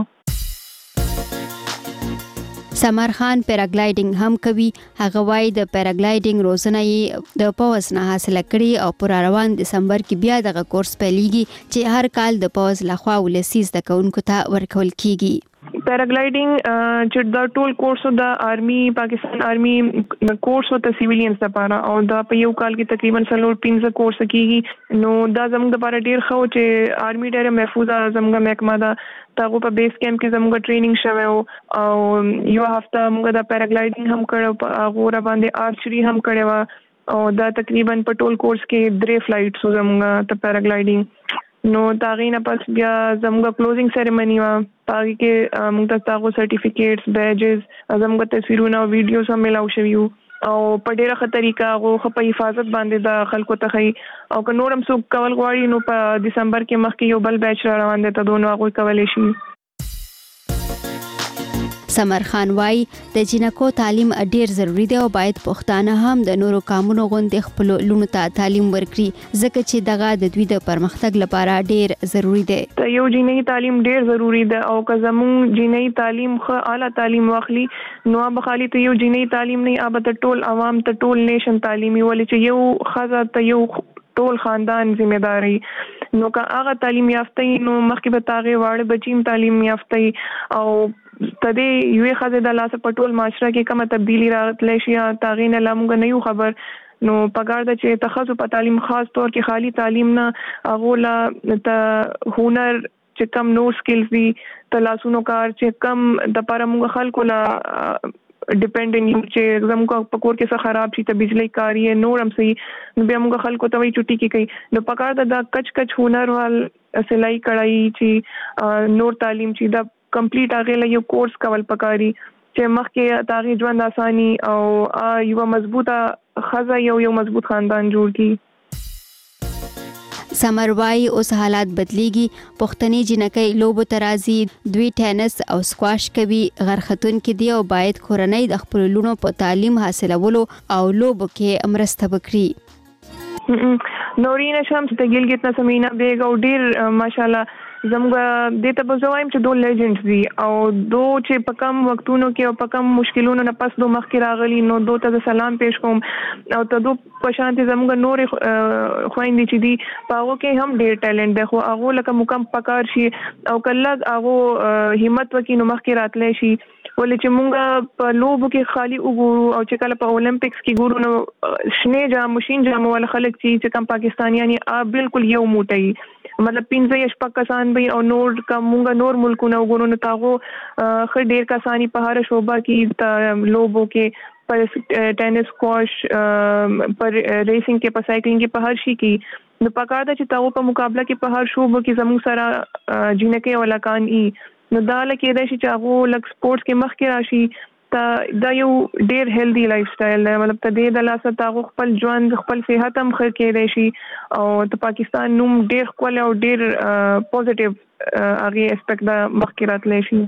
سمر خان پیراګلایډینګ هم کوي هغه وايي د پیراګلایډینګ روزنه یې د پوز نه حاصله کړې او پر روان دسمبر کې بیا دغه کورس پیلېږي چې هر کال د پوز لخوا ولسیز د کوونکو ته ورکول کیږي پیراګلایډینګ چې دا ټول کورس د آرمي پاکستان آرمي کورس او د سیویلینز لپاره او دا په یو کال کې تقریبا څلور پنځه کورس کیږي نو دا زموږ لپاره ډیر خو چې آرمي ډیر محفوظه زموږ محکمه دا تاغه په بیس کیمپ کې زموږ ټریننګ شوه او یو هفته موږ د پیراګلایډینګ هم کړو هغه را باندې آرچری هم کړو او دا تقریبا په ټول کورس کې درې فلایټس زموږ ته پیراګلایډینګ نو تاغینه پس بیا زموږ کلوزینګ سیریمنی وا پاره کې موږ ته تاغو سرټیفیکیټس بیجز زموږ تصویرونه او ویډیوز هم ملاو شویو او په ډیره ښه طریقه هغه په حفاظت باندې د خلکو ته خي او که نورم څوک کول غواړي نو په دسمبر کې مخکې یو بل بیچ را روان دي ته دوه هغه کولای شي سمر خان وايي د جنکو تعلیم ډیر ضروری دی او باید پښتانه هم د نورو قومونو غوندې خپل لونو ته تعلیم ورکړي ځکه چې دغه د دوی د پرمختګ لپاره ډیر ضروری دی ته یو جنۍ تعلیم ډیر ضروری ده او که زموږ جنۍ تعلیم خو اعلی تعلیم واخلي نو به خالي ته یو جنۍ تعلیم نه اب ته ټول عوام ته ټول نیشن تعلیمي ولې چې یو خزه ته یو ټول خاندان ذمہداري نو که هغه تعلیم یافته نو مخکې به تاغه واړه بچیم تعلیم یافته او تدې یو خزه د لاس په ټول معاشره کې کومه تبدیلی راتلی شي تاغه نه لمغه نه یو خبر نو پګار د چې تخصص په تعلیم خاص طور کې خالی تعلیم نه اغولا ته هنر چې کم نور سکلز دي تلاسونو کار چې کم د پاره موږ خلکو لا ډیپندنت یو چې زموږ په کور کې څه خراب شي ته بجلی کاری نور هم سي نو بیا موږ خلکو ته وی چټي کې کوي نو پګار د کچ کچ هنر وال سلای کړای چې نور تعلیم چې دا کمپلیټ هغه له یو کورس کول پکاري چې مخکې تاغي ژوند اساني او یو مضبوطه خزه یو یو مضبوط خاندان جوړ کی سمروای اوس حالات بدلیږي پښتني جنکۍ لوبو ترازی دوی ټینس او سکواش کوي غرختون کې دی او باید کورنۍ د خپل لونو په تعلیم حاصلولو او لوبو کې امرسته وکړي نورین شمس د ګلګت نسمینا بیگ او ډیر ماشاءالله زموږ د ته بزوایم چې دوه لیجنډز دي او دو چې په کم وختونو کې او په کم مشکلونو نه پس دوه مخکې راغلي نو دوه ته سلام پېښ کوم او ته دوه په شانتي زموږ نور خويندې چې دي په هغه کې هم ډېر ټیلنټ دی خو هغه لکه مکم پکار شي او کله هغه همت وکړي نو مخکې راتلی شي ولې چې مونږ په لوبو کې خالی وګورو او چې کله په اولمپکس کې ګورو نو شنه جام ماشين جام ول خلک چې کم پاکستانیان یې بالکل یو موټی مطلب پنځه یا شپږ کسان به او نور کومه نور ملکونه وګورو نو تاغو خ ډیر کسانی په هر شوبه کې لوبو کې پر ټینس سکواش پر ریسینګ کې په سایکلینګ کې په هر شي کې نو پکار دا چې تاغو په مقابله کې په هر شوبه کې زموږ سره جنکه ولکان ای نو دا لکه دا چې هغه لک سپورتس کې مخ کې راشي تا دا یو ډیر هیلدی لایف سټایل دی مطلب ته د لاسه تاغو خپل ژوند خپل صحت هم خیر کې دی او د پاکستان نوم ډیر خپل او ډیر پوزټیو هغه اسپیکټ دا مخ کې راتلی شي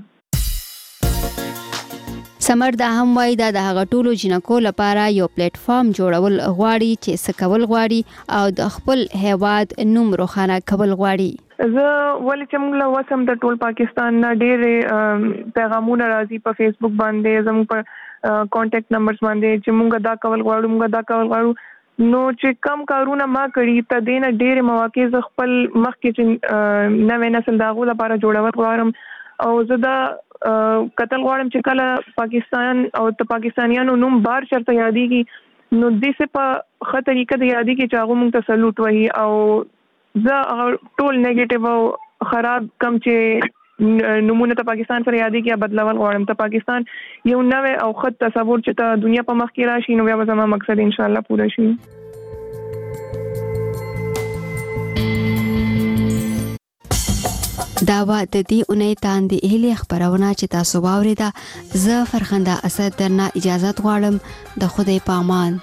سمر دا هم وای دا د هغه ټولو جنکو لپاره یو پلیټ فارم جوړول غواړي چې سکول غواړي او د خپل هیواد نوم روښانه کول غواړي زه ولې چې موږ له وسم د ټول پاکستان نه ډېر پیغامونه راځي په فیسبوک باندې زموږ په کانټیکټ نمبرز باندې چې موږ دا کول غواړو موږ دا کول غواړو نو چې کم کارونه ما کړی ته دینه ډېر مواقع ز خپل مخ کې چې نوې نسل داغو لپاره جوړول غواړم او زه دا قتل غواړم چې کله پاکستان او د پاکستانیانو نوم بار چرته یادېږي نو د څه په خه طریقه د یادې کې چې هغه مونږ ته سلوټ وایي او زه ټول نیگیټیو او خراب کم چې نمونه ته پاکستان سره یادې کې بدلول غواړم ته پاکستان یو نوې او خط تصور چې ته دنیا په مخ کې راشي نو بیا به زما مقصد ان شاء الله پوره شي. دا وا د دې اونۍ تاندې اهلي خبرونه چې تاسو واوریده زه فرخنده اسد درنه اجازه غواړم د خدای په امان.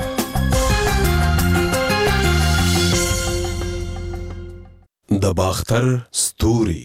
د باختر ستوري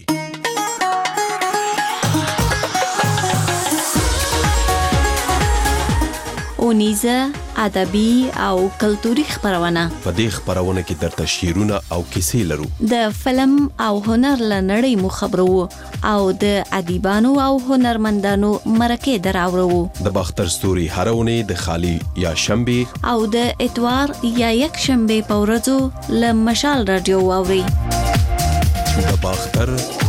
اونیزه ادبي او کلتوري خبرونه. په دې خبرونه کې درته شعرونه او کیسې لرو. د فلم او هنر لنړۍ مو خبرو او د ادیبانو او هنرمندانو مرکه دراورو. د باختر ستوري هرونه د خالی یا شنبه او د اتوار یا یک شنبه په ورځو ل مشال رادیو واوري. د باختر